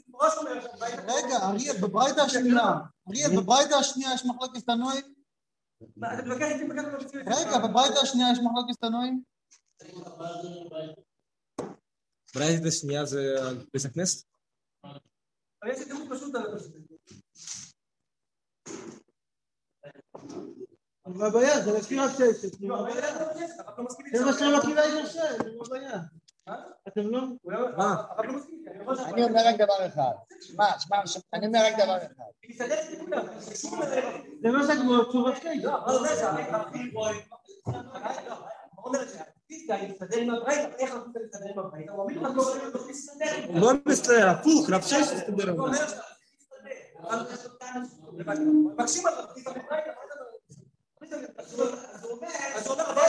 בברייתא השנייה יש מחלקת תנועים? רגע, בברייתא השנייה יש מחלקת תנועים? ברייתא השנייה זה בית הכנסת? אבל יש תירוץ פשוט על הפשוט. אבל הבעיה, זה לפי רב שיישס. זה מה שאני מכיר את זה, זה לא בעיה. אתם לא? אני אומר רק דבר אחד. אני אומר רק דבר אחד. זה מה שכמו תשובה שלי. לא מסתדר, הפוך, רב שיישס מסתדר. מקשים על רב חיסדא בברייתא. אז הוא אומר,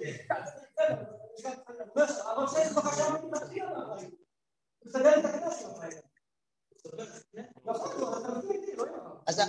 אבל שיש לך חשב מתחיל עליו. מסתדר את הכנסת.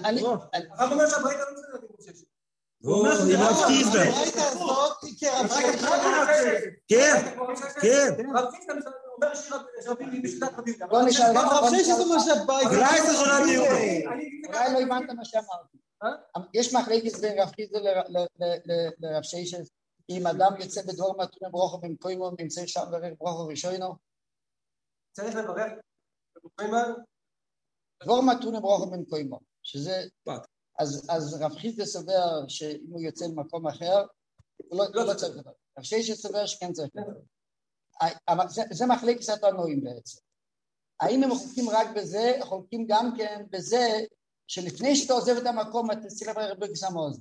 הרב אומר שהברייתא לא מסתדרת עם רב ששת. עם רב חיסדא. הברייתא הזאת היא כרב ששת. כן. רב חיסדא אומר שרבים בשיטת רבי יהודה. בוא נשאל, רב ששת זה מה שהברייתא. ברייתא זה רבי יהודה. אולי לא הבנת מה שאמרתי. יש מחלקת בין רב חיסדא לרב ששת, אם אדם יוצא בדבור מתונה ברוכו במקוימו, נמצא שם לברך ברוכו ראשונו. צריך לברך במקוימו? דבור מתונה ברוכו במקוימו, שזה... אז רב חיסדא סובר שאם הוא יוצא למקום אחר, הוא לא צריך לברך. רב ששת סובר שכן צריך לברך. זה מחלקת התנועים בעצם. האם הם חולקים רק בזה, חולקים גם כן בזה, שלפני שאתה עוזב את המקום, אתה צריך לברך ברכת המאזן.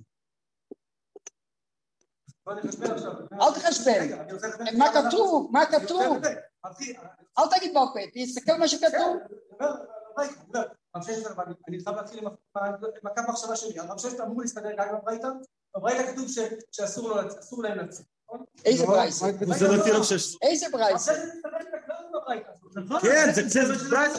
אל תחשבן. מה כתוב? מה כתוב? אל תגיד בפה, תסתכל מה שכתוב. אני חייב להתחיל עם הקו מחשבה שלי. הרב ששת אמור להסתדר גם עם הברייתא. בברייתא כתוב שאסור להם לצאת. איזה ברייתא? זה לפי רב ששת. איזה ברייתא? רב ששת מסתדר גם עם הברייתא. כן, זה ברייתא.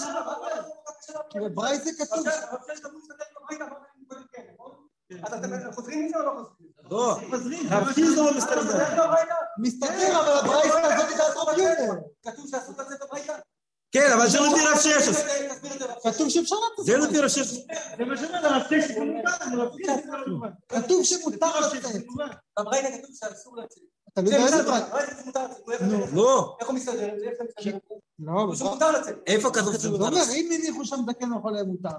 בברייתא כתוב. רב ששת אמור להסתדר עם הברייתא, אבל אני קודם כן, נכון? אז אתם חוזרים מזה או לא חוזרים? לא, רב חיסדא לא מסתדר. מסתדר, אבל הברייתא הזאת היא רב יהודה. כתוב שאסור לצאת הברייתא? כן, אבל זה לפי רב ששת. כתוב שאפשר לצאת. זה לפי רב ששת. זה מה שאומר, רב ששת. כתוב שמותר לצאת. בברייתא כתוב שאסור לצאת. תלוי באיזה ברייתא. לא. איך הוא מסתדר? לא, הוא שמותר לצאת. איפה כתוב זה שמותר אומר, לצאת? אם הניחו שם דקן או חולה מותר.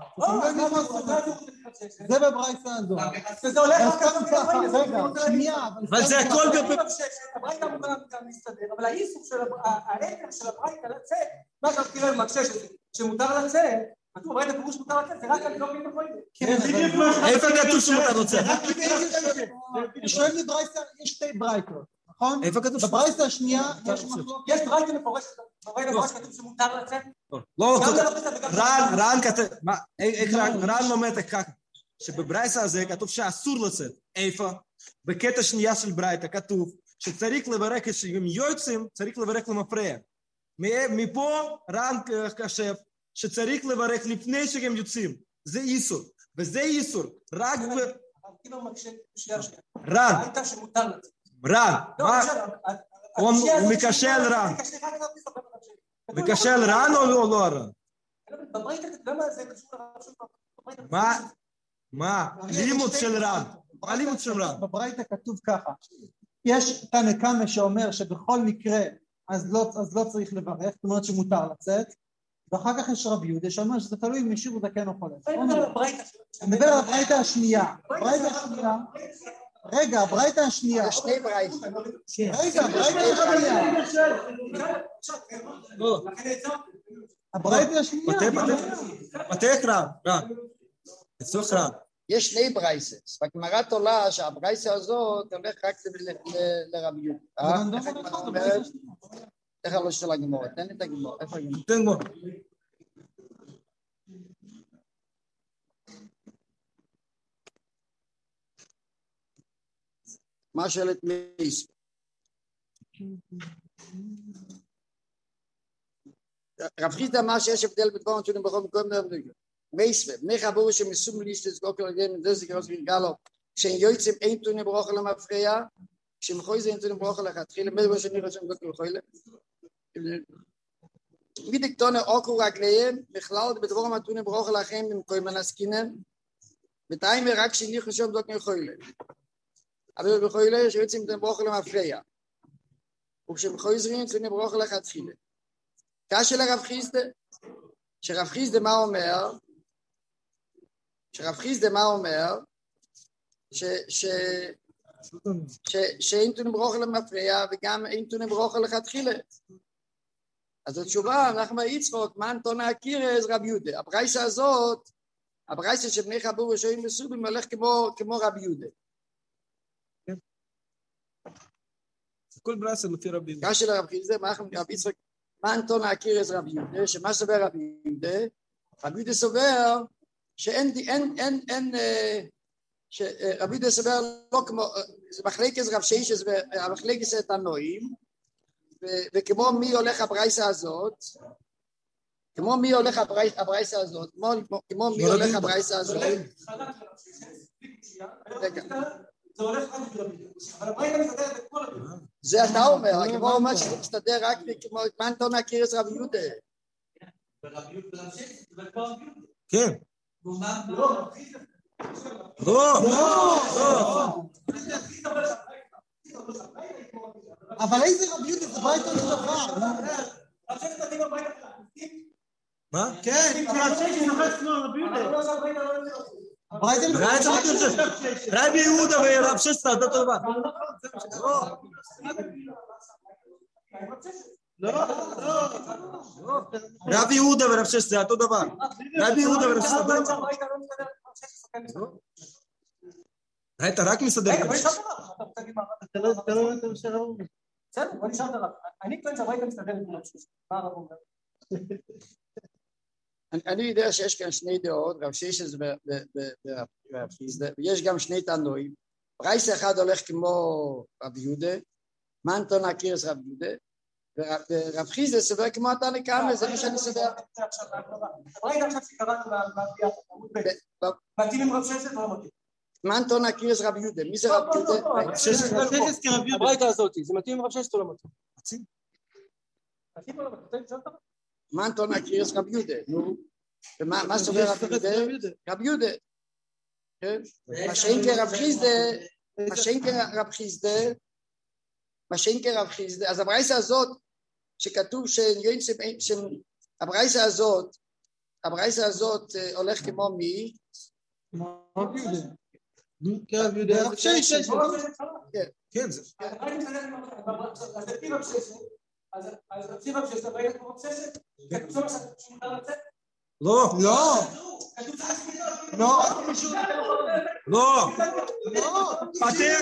זה זה בברייתא הזאת. וזה הולך אז כאן ככה, רגע, שנייה. אבל זה הכל הברייתא אמורה גם להסתדר, אבל האיסור של העקר של הברייתא לצאת, מה שאתה כאילו מקשה שמותר לצאת, כתוב הברייתא פירוש מותר לצאת, זה רק על לא כאילו חולים. איפה כתוב שמותר לצאת? אני שואל בברייתא, יש שתי ברייתות. נכון? איפה כתוב? בברייתא השנייה יש מחלוקת. יש ברייתא מפורשת, בברייתא מפורשת כתוב שמותר לצאת. לא, רן כתוב, איך רן לומד ככה, שבברייתא הזה כתוב שאסור לצאת. איפה? בקטע שנייה של ברייתא כתוב שצריך לברך כשהם יוצאים, צריך לברך למפרע. מפה רן חושב שצריך לברך לפני שהם יוצאים. זה איסור, וזה איסור. רק רן. ברייתא שמותר לצאת. רן, הוא מקשר רן. מקשר רן או לא רן? בברייתא, למה זה קשור לרב ששת? מה? לימוד של רן. מה לימוד של רן? בברייתא כתוב ככה, יש תנא קמא שאומר שבכל מקרה אז לא צריך לברך, זאת אומרת שמותר לצאת, ואחר כך יש רבי יהודה שאומר שזה תלוי אם השאירו זקן או חולה. אני מדבר על הברייתא השנייה. רגע, הברייתא השנייה. יש שני ברייתא. רגע, הברייתא השנייה. הברייתא השנייה. פתח רן. תצוך רן. יש שני ברייסס. בגמרא עולה שהברייסה הזאת הולך רק לרבי יהודה. איך לא של הגמרא? תן לי את הגמרא. איפה הגמרא? תן בו. מה שואלת מייס? רב חיסדא אמר שיש הבדל בין דברים שונים בכל מקום מייס בני חבורה שמסום לישטס גוקל הגן זה זיכרוס וירגלו כשהם יוצאים אין תונה ברוך למפריע כשהם חוי זה אין תונה ברוך לכתחילה מדבר שני רשם גוקל חוילה מדקטונה אוקו רגליהם בכלל בדבורם התונה ברוך לכם במקום מנסקינם בתאימר רק שני חשוב גוקל חוילה אבל בחוילה שיוצאים תונה ברוך למפריע וכשהם חוזרים תונה ברוך לכתחילה קשה לרב חיסדא שרב חיסדא מה אומר? שרב חיסדא מה אומר? שאין תונה ברוך למפריע וגם אין תונה ברוך לכתחילה. אז התשובה, אנחנו יצחוק, מה תונה הקירס רב יהודה. הברייסה הזאת, הברייסה שבני חבור ושועים מסובים הולך כמו רב יהודה. כל ברייסה לפי רב יהודה. קשה לרב חיסדא, מה אנחנו רב יצחוק, מה תונה הקירס רב יהודה, שמה סובר רב יהודה? רב יהודה סובר שאין, שרב יהודה סובר לא כמו, זה מחלקת רב ששת והמחלקת את הנועים, וכמו מי הולך הברייסה הזאת, כמו מי הולך הברייסה הזאת, כמו מי הולך הברייסה הזאת. זה אתה אומר, כמו אומר שזה מסתדר רק כמו מנטון הקירס רב יהודה. כן. לא. אבל איזה רב יהודה זה ברייתא לדבר? מה? כן, רבי יהודה ורב ששת, אותו דבר. רבי יהודה ורב ששת, זה אותו דבר. רבי יהודה ורב ששת, אותו דבר. ראית, רק מסדר. אתה לא יודע מה שהרב אומר. בסדר, בוא נשאר את הרב. אני טוען שהברייתא מסתדרת עם רב ששת. מה הרב אומר? אני יודע שיש כאן שני דעות, רב ששת ורב חיסדא, ויש גם שני תנועים. ברייתא אחד הולך כמו רב יהודה, מנטון הקירס רב יהודה, ורב חיסדא סובר כמו התנא קמא, זה מה שאני סובר. הברייתא עכשיו שקראנו מתאים עם רב ששת או לא מתאים? מנטון הקירס רב יהודה, מי זה רב יהודה? הברייתא הזאת, זה מתאים עם רב ששת או לא מתאים? מתאים או לא מתאים? מנטון הקירס רב יהודה, נו. ומה סובר רב יהודה? רב יהודה. מה שאין כרב חיסדא, אז הברייתא הזאת, שכתוב הברייתא הזאת הולך כמו מי? רב יהודה. כרב יהודה. רב ששת. כן, זה. אז לפי רב ששת, הברייתא כמו רב ששת? כתוב שם שמותר לצאת? לא. פתח.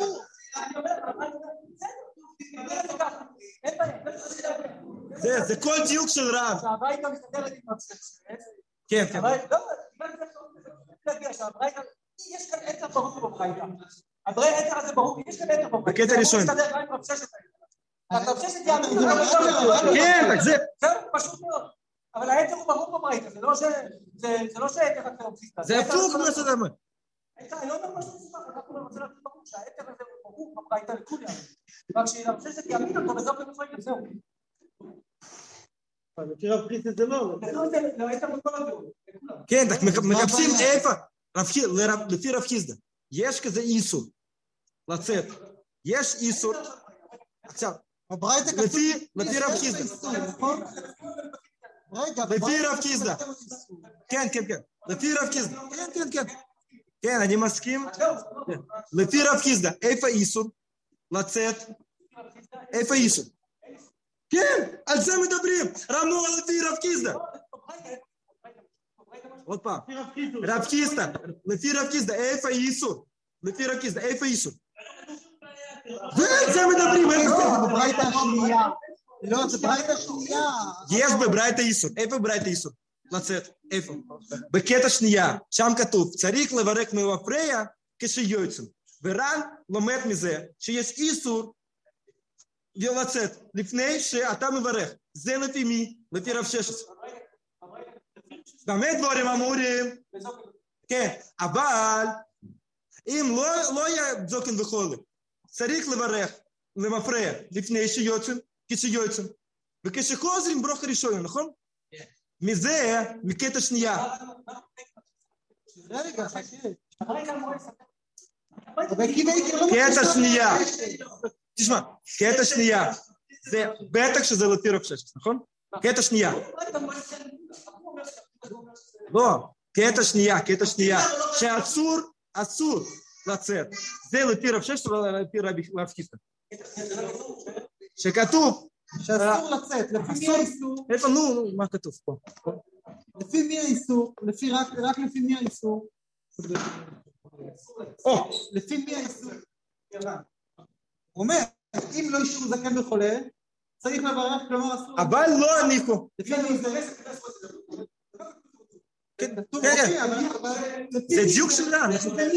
זה כל דיוק של רב. שהברייתא מסתדרת עם רב ששת. כן. יש כאן עתר ברור בברייתא. העתר הזה ברור, יש כאן עתר בברייתא. בקטע ראשון. רב ששת יאמר. כן, זה. זהו, פשוט מאוד. אבל העתר הוא ברור בברייתא, זה לא שהעתר רק רב חיסדא. זה הפוך מה שאתה אומר. אני לא אומר משהו מסופר, אנחנו רוצה להגיד ברור שהעתר הזה הוא ברור בברייתא לכולם. רק שרב ששת יאמין אותו וזהו בברייתא, זהו. אבל רב חיסדא זה לא. לא, העתר בכל הדעות, לכולם. כן, מחפשים איפה. לפי רב חיסדא, יש כזה איסור לצאת. יש איסור. עכשיו, לפי רב חיסדא. לפי רב חיסדא. כן. לפי רב חיסדא. כן. כן, אני מסכים. לפי רב חיסדא, איפה איסור לצאת? איפה איסור? כן, על זה מדברים. רמו לפי רב חיסדא. עוד פעם. רב חיסדא. לפי רב חיסדא, איפה איסור? לפי רב חיסדא, איפה איסור? ועל זה מדברים. בברייתא השנייה. לא, זה ברייתא השנייה. יש בברייתא איסור. איפה ברייתא איסור? לצאת. איפה? בקטע שנייה. שם כתוב, צריך לברך ממפרע כשיוצאים. ור"ן לומד מזה שיש איסור לצאת לפני שאתה מברך. זה לפי מי? לפי רב ששת. באמת דברים אמורים. כן, אבל אם לא יהיה זוקן וחולה, צריך לברך למפרע לפני שיוצאים, כשיוצאים, וכשחוזרים ברוך הראשון, נכון? מזה, מקטע שנייה. רגע, חכה. קטע שנייה. תשמע, קטע שנייה. זה בטח שזה לפי רב ששת, נכון? קטע שנייה. לא, קטע שנייה. שאסור לצאת. זה לפי רב ששת ולפי רב חיסדא. שכתוב. שאסור לצאת, לפי מי האיסור? איפה, נו, מה כתוב פה? לפי מי האיסור? רק לפי מי האיסור? לפי מי האיסור? הוא אומר, אם לא אישור זקן וחולה, צריך לברך, כלומר אסור. אבל לא הניחו. לפי מי זה? זה דיוק של ר"ן.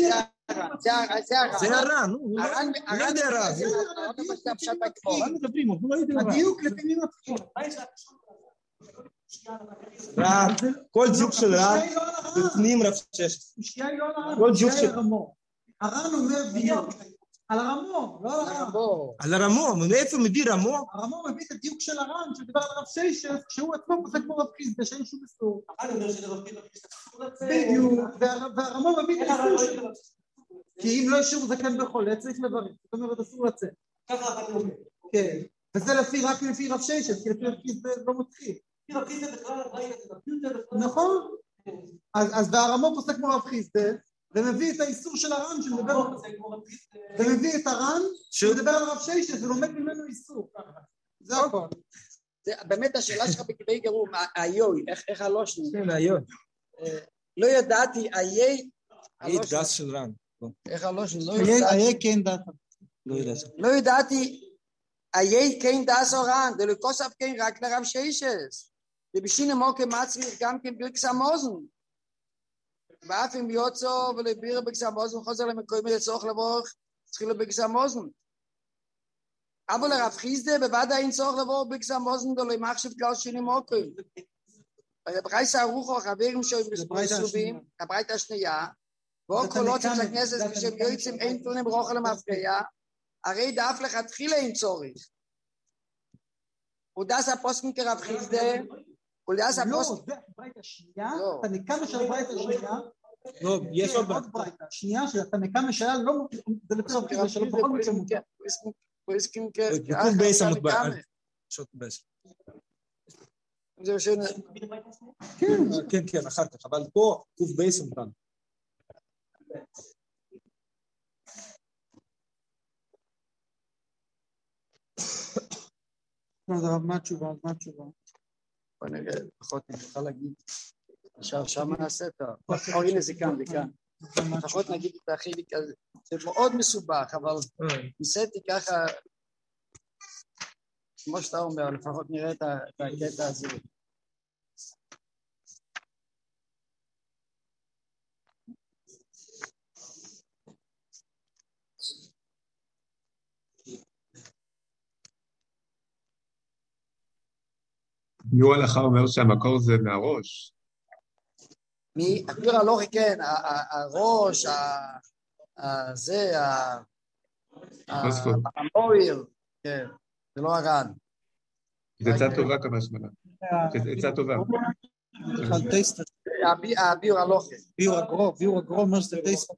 זה הר"ן, לא יודע ר"ן. הדיוק לפי מי מתחיל. כל דיוק של רן בפנים רב ששת. משקיעה היא לא על הרן, כל דיוק משקיעה היא רמו. הרן אומר דיוק. על הרמו, לא על הרן. על הרמו, מאיפה מביא רמו? הרמו מביא את הדיוק של הרן, שדיבר על רב ששת, שהוא עצמו פוסק כמו רב חיסדא, שאין שום איסור. הרן אומר שזה רב חיסדא, בדיוק, והרמו מביא את האיסור שלו. כי אם לא אישור זקן בחולה, צריך לברך. זאת אומרת, אסור לצאת. ככה הרן אומר. כן. וזה רק לפי רב ששת, כי לפי רב חיסדא לא מתחיל. לפי רב חיסדא בכלל, נכון. אז והרמו פוסק כמו רב חיסדא, ומביא את האיסור של הר"ן שמדבר על ומביא את הר"ן שמדבר על רב ששת ולומד ממנו איסור. זה הכל. באמת השאלה שלך בכדי גרום, היוי, איך הלושני? כן, היוי. לא ידעתי, היי... היית גס של רן. איך הלושני? היי כן דעתה. לא ידעתי, היי כן דעס או רן, דלוקוס אף כן רק לרב ששת. ובשינה מוקה מצריך גם כן בירקס המוזן. ואף אם יוצא ולביר בקס המוזן חוזר למקוים לצורך לבוא צריכים לבקס המוזן. אבל לרב חיסדא בוודאי אין צורך לבוא בקס המוזן ולא מחשב כלל שיני מוקרים. ברייס הרוחו החברים שהיו מסובים, הברייתא השנייה, ואו קולות של הכנסת כשהם יוצאים אין תלונים ברוך למפריע, הרי דאף לכתחילה אין צורך. ודס הפוסקים כרב חיסדא, ודס הפוסקים... לא, זה הברייתא השנייה, אתה נקם של הברייתא השנייה, לא, יש עוד ברייתא. שנייה שאתה נקם שהיה לא... זה לפי רב חיסדא שלא בכל מקרה מותר. פויסקים קוף בייס המוטבע. שוט בייס. זה משנה. כן, אחר כך, אבל פה קוף בייס המוטבע. מה התשובה? בוא נראה, לפחות נוכל להגיד, שם נעשה את הנה זה כאן וכאן. לפחות נגיד את החלק הזה. זה מאוד מסובך, אבל ניסיתי ככה, כמו שאתה אומר, לפחות נראה את הקטע הזה. יו הלכה אומר שהמקור זה מהראש. מהפיר הלוכי, כן, הראש, זה, המויר, כן, זה לא הר"ן. זה עצה טובה כמה שמונה. זה עצה טובה. הביור הלוכי. ביור הגרו אומר שזה טייסט.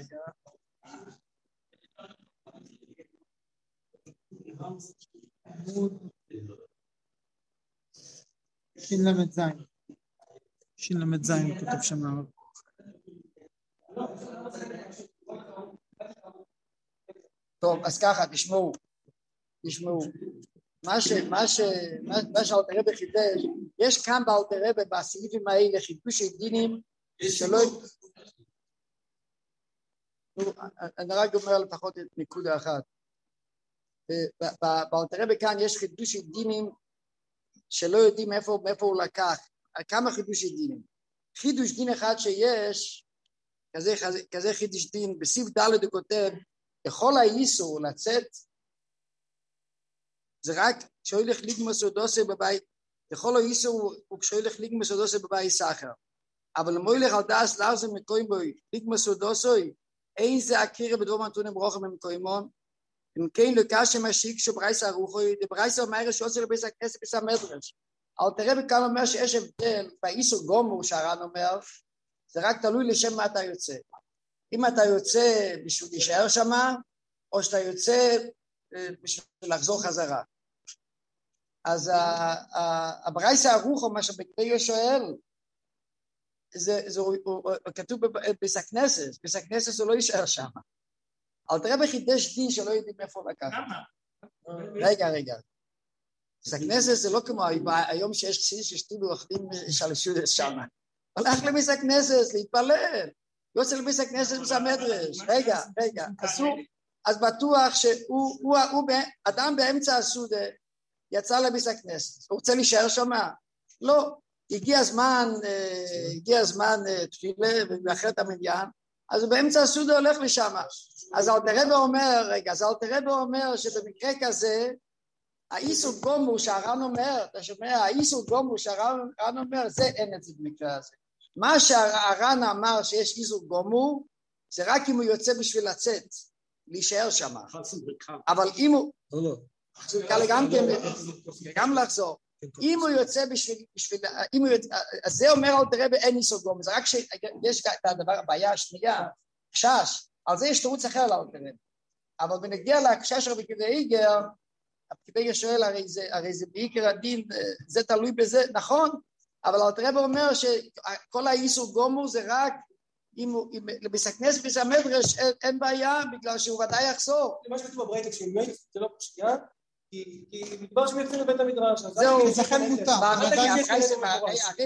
שין למד זין כתוב שם. טוב, אז ככה, תשמעו. מה שאלתר רבי חידש, יש כאן באלתר רבי בסעיפים האלה חידושי דינים שלא... אני רק אומר לפחות את נקודה אחת. באלתר רבי כאן יש חידושי דינים שלא יודעים מאיפה הוא לקח. כמה חידושי דינים. חידוש דין אחד שיש, כזה חידוש דין, בסיף ד' הוא כותב, יכול האיסור לצאת, זה רק כשהולך ליגמוס סודוסי בבית, יכול האיסור הוא כשהולך ליגמוס סודוסי בבית סחר. אבל אם הולך על דאס לארזן מקוים בוי, ליגמוס סודוסי, אין זה הכירה בדרום אנטונים ברוכם במקוימון, אם כן לקש משיק שברייס הרוחוי, דברייס אומר שעושה לבייס הכנסת ביס המדרש. אלתר רבי כאן אומר שיש הבדל באיסור גומור שהר"ן אומר, זה רק תלוי לשם מה אתה יוצא. אם אתה יוצא בשביל להישאר שמה, או שאתה יוצא בשביל לחזור חזרה. אז הברייס הרוחו, מה שבקדאי שואל, זה כתוב בביס הכנסת, ביס הכנסת הוא לא יישאר שמה. אלתר רבי חידש דין שלא יודעים איפה לקחת. רגע. הכנסת זה לא כמו היום שיש חסידים ששתו ואוכלים שלשו שם. הלך לביס הכנסת להתפלל. יוצא לביס הכנסת ביס המדרש. רגע. אז בטוח שהוא אדם באמצע הסעודה יצא לביס הכנסת. הוא רוצה להישאר שם? לא. הגיע הזמן תפילה ואחרת המניין. אז באמצע הסעודה הולך לשם. אז אלתר רבי אומר שבמקרה כזה האיסור גומור שהר"ן אומר, אתה שומע, האיסור גומור שהר"ן אומר, זה אין את זה במקרה הזה. מה שהר"ן אמר שיש איסור גומור, זה רק אם הוא יוצא בשביל לצאת, להישאר שם. אבל אם הוא, גם לחזור, אם הוא יוצא בשביל, אז זה אומר על תראה אין איסור גומור, זה רק שיש את הדבר, הבעיה השנייה, חשש, על זה יש תירוץ אחר על תראה. אבל בנגיע להחשש רבי עקיבא איגר, רבי עקיבא איגר שואל, הרי זה בעיקר הדין, זה תלוי בזה, נכון, אבל הרב אומר שכל האיסור גומור זה רק אם לבסקנס ובסמדרש אין בעיה, בגלל שהוא ודאי יחזור. מה שכתוב בברייתא כשהם מייס, זה לא פשוט, כי מדבר שהם יוצאים לבית המדרש. זהו, זה לכן מותר. הרי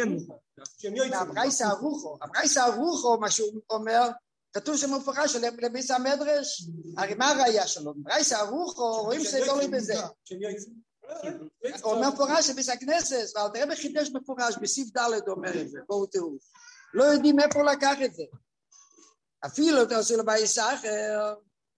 ברייתא ערוכו, מה שהוא אומר, כתוב שמפורש לביס המדרש, הרי מה הראייה שלו? ברייתא ערוכו, רואים שזה תלוי בזה. הוא אומר מפורש לביס הכנסת, ואל תראה בחידש מפורש, בסיף ד' אומר את זה, בואו תראו. לא יודעים איפה לקח את זה. אפילו אתה עושה לבייס אחר,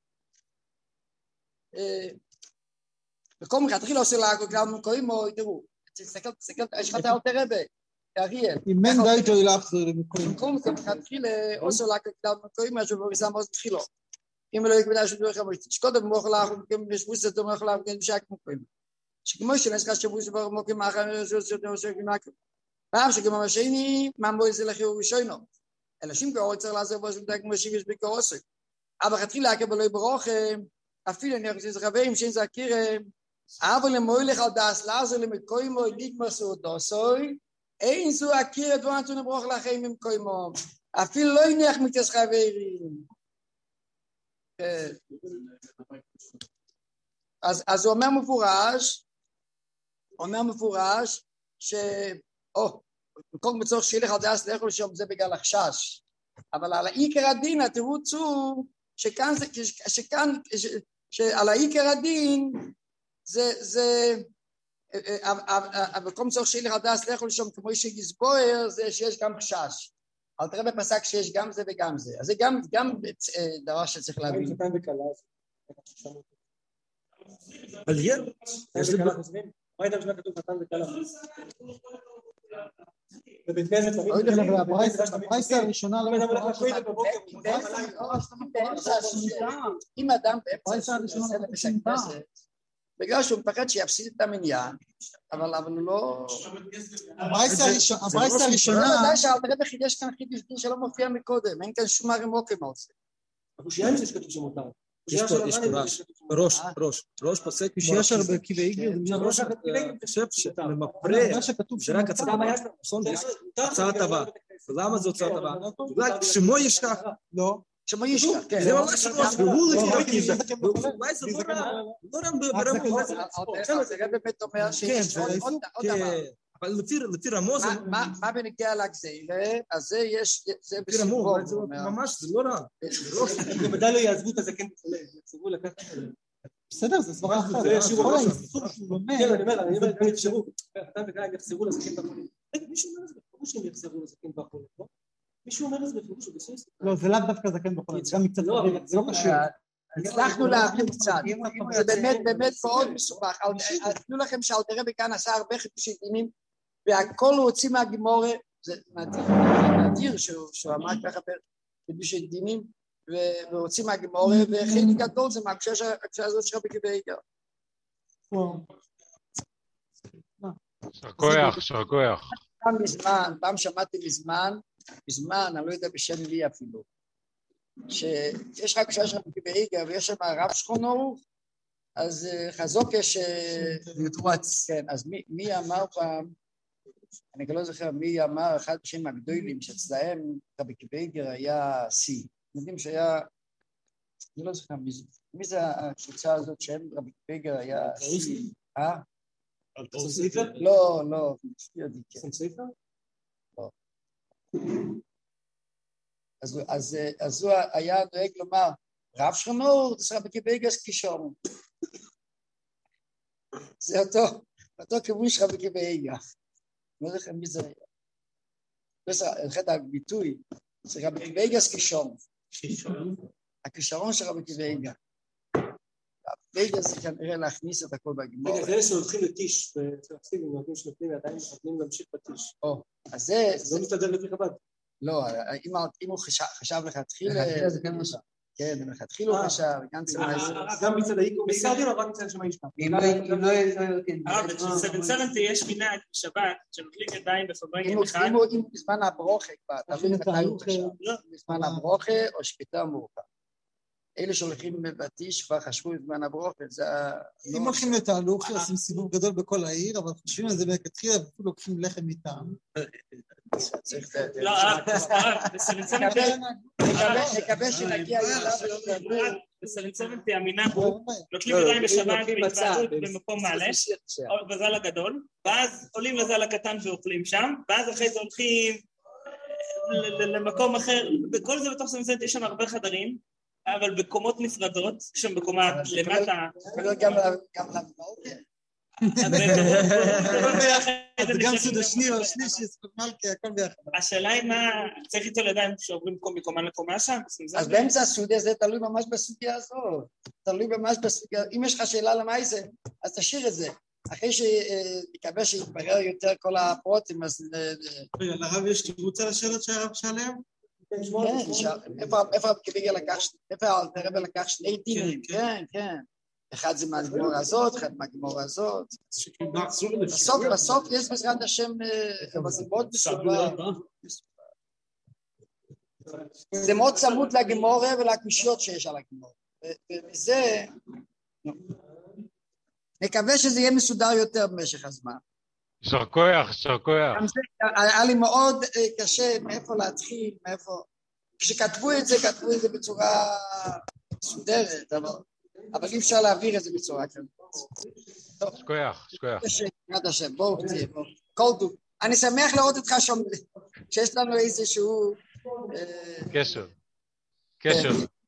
מקום אחד, תחיל עושה לה, כלל מקוימו, תראו, תסתכל, יש לך את אל תראה אריאל. אם אין דייתו ילחזור למקוים. מקום אחד, תחיל עושה לה, כלל מקוימו, שבריסה מאוד תחילו. אם לא יקבדה שדורך המריץ, שקודם מוכל לך, בשבוס את המוכל לך, בשק מקוימו. שכמו שנסקה שבוס במוקים אחר, פעם שגם השני, מה מועד זה לחיוב ראשונו. אלא שום קרוא צריך לעזור בו שמתה כמו שיביש בקורוסק. אבל חתחיל להקב אלוהי ברוכם, אפילו אני חושב שזה חברים שאין זה הכירם, אבל למוי לך על דס לעזור למקוימו, נגמר סעודו סוי, אין זו הכיר את דבו נתון ברוך לכם עם קוימו. אפילו לא יניח מתייס חברים. אז הוא אומר מפורש, במקום בצורך שילך על דס לאכול שם זה בגלל החשש, אבל על העיקר הדין התירוץ הוא שכאן שעל העיקר הדין זה במקום צורך שילך על דס לאכול שם כמו שגזבויר זה שיש גם חשש, אבל תראה בפסק שיש גם זה וגם זה, אז זה גם דבר שצריך להבין. אבל יש לי מה הייתה בשביל כתוב נתן וקלה? בבית כנסת תמיד הברייתא הראשונה לא אם אדם בגלל שהוא מפחד שיפסיד את המניין, אבל הוא לא... הברייתא הראשונה... לא יודע שהרב חידש כאן חידוש דין שלא מופיע מקודם, אין כאן שום מרימוקים על זה. הקושייה זה שכתוב שמותר. יש ראש פוסק שיש הרבה עקיבא איגר, אני חושב שלמפרע זה רק הצעת טבע. ולמה זה הצעת טבע? בגלל שמו ישכח. לא. שמו ישכח, כן. זה ממש ראש, והוא לפי עקיבא. ואולי זה לא רם ברמות. זה באמת אומר שיש עוד דבר. אבל לפי רמוז... מה בנגיע לגזירה? אז זה יש... לפי רמוז, ממש, זה לא רע. הם ודאי לא יעזבו את הזקן וכולי, יעזבו לקחת את זה. בסדר, זה סבבה אחת. כן, אני אומר, הם יחשבו. אתה וכאלה הם יחזרו לזקן והחולים. מישהו אומר את זה בפירוש שהם יחזרו לזקן והחולים, לא? מישהו אומר את זה בפירוש ובסוס? לא, זה לאו דווקא זקן והחולים, זה גם קצת חברים, זה לא קשור. הצלחנו להבין קצת, זה באמת מאוד מסובך. תנו לכם שאל תראה בכאן עשה הרבה חידושי דינים, והכל הוא הוציא מהגימורה, זה נדיר שהוא אמר ככה בחידושי דינים, והוציא מהגימורה, וחלק גדול זה מהקשה הזאת שלך עקיבא איגר. שר כוח. פעם שמעתי מזמן, אני לא יודע בשם לי אפילו, שיש רק קשה של עקיבא איגר, ויש שם רב שכונו, אז חזוק יש... כן, אז מי אמר פעם, אני לא זוכר מי אמר, אחד בשם הגדולים, שאצלהם רבי עקיבא איגר היה C. יודעים שהיה, אני לא זוכר מי זה הקבוצה הזאת שהם רבי עקיבא איגר היה C. סנסיפר? לא. סנסיפר? לא. אז הוא היה דואג לומר, רב שכונו, זה רבי עקיבא איגר קישון. זה אותו כיבוש רבי עקיבא איגר. לא יודע מי זה היה. אחד הביטוי, זה רבי עקיבא איגר קישון. הכישרון של רבי עקיבא איגר. הפייגה זה כנראה להכניס את הכל בגמור. רגע, זה אלה שהולכים לטיש, וצריכים, נותנים שנותנים, עדיין נותנים להמשיך בטיש. אז זה... לא מסתדר לפי חב"ד. לא, אם הוא חשב לכתחיל... כן, לכתחיל הוא חשב, גם מצד האיקו, בסדר, או רק מצד שמה ישמע? בצלנטי יש מנהג שבת, שנוטלים ידיים בפברגל אחד. אם בזמן הברוכה כבר, תבין מתי הוא חשב. בזמן הברוכה או שפיטה מאוחר. אלה שהולכים בטיש כבר חשבו בזמן הברוכה, זה... אם הולכים לתהלוך, עושים סיבוב גדול בכל העיר, אבל חושבים על זה בכתחילה, ואפילו לוקחים לחם מטעם. לא, נקווה שנגיע בסלנצמנטי המנהג הוא נוטלים ידיים בשבת בהתוועדות במקום מעלה, בזל הגדול, ואז עולים לזל הקטן ואוכלים שם, ואז אחרי זה הולכים למקום אחר, בכל זה בתוך סלנצמנטי יש שם הרבה חדרים, אבל בקומות נפרדות, שם בקומה למטה. גם למלכה. זה גם סוד השני או השלישי, סוד מלכה, הכל ביחד. השאלה היא מה, צריך איתו לידיים שעוברים מקומה לקומה שם? אז באמצע הסוגיה זה תלוי ממש בסוגיה הזאת. תלוי ממש בסוגיה. אם יש לך שאלה למה זה, אז תשאיר את זה. אחרי שנקווה שיתברר יותר כל הפרוטים, אז... לרב יש תירוץ על השאלות שהרב שאלהם? איפה הרב לקח שני דינים? כן. אחד זה מהגמור הזאת, אחד מהגמור הזאת. בסוף יש בעזרת השם, אבל זה מאוד מסובך. זה מאוד צמוד לגמור ולקושיות שיש על הגמור. ומזה, נקווה שזה יהיה מסודר יותר במשך הזמן. יישר כוח. היה לי מאוד קשה מאיפה להתחיל, כשכתבו את זה בצורה מסודרת, אבל אי אפשר להעביר את זה בצורה כזאת. שכוח. בואו, כל טוב. אני שמח לראות אותך שיש לנו איזשהו... קשר.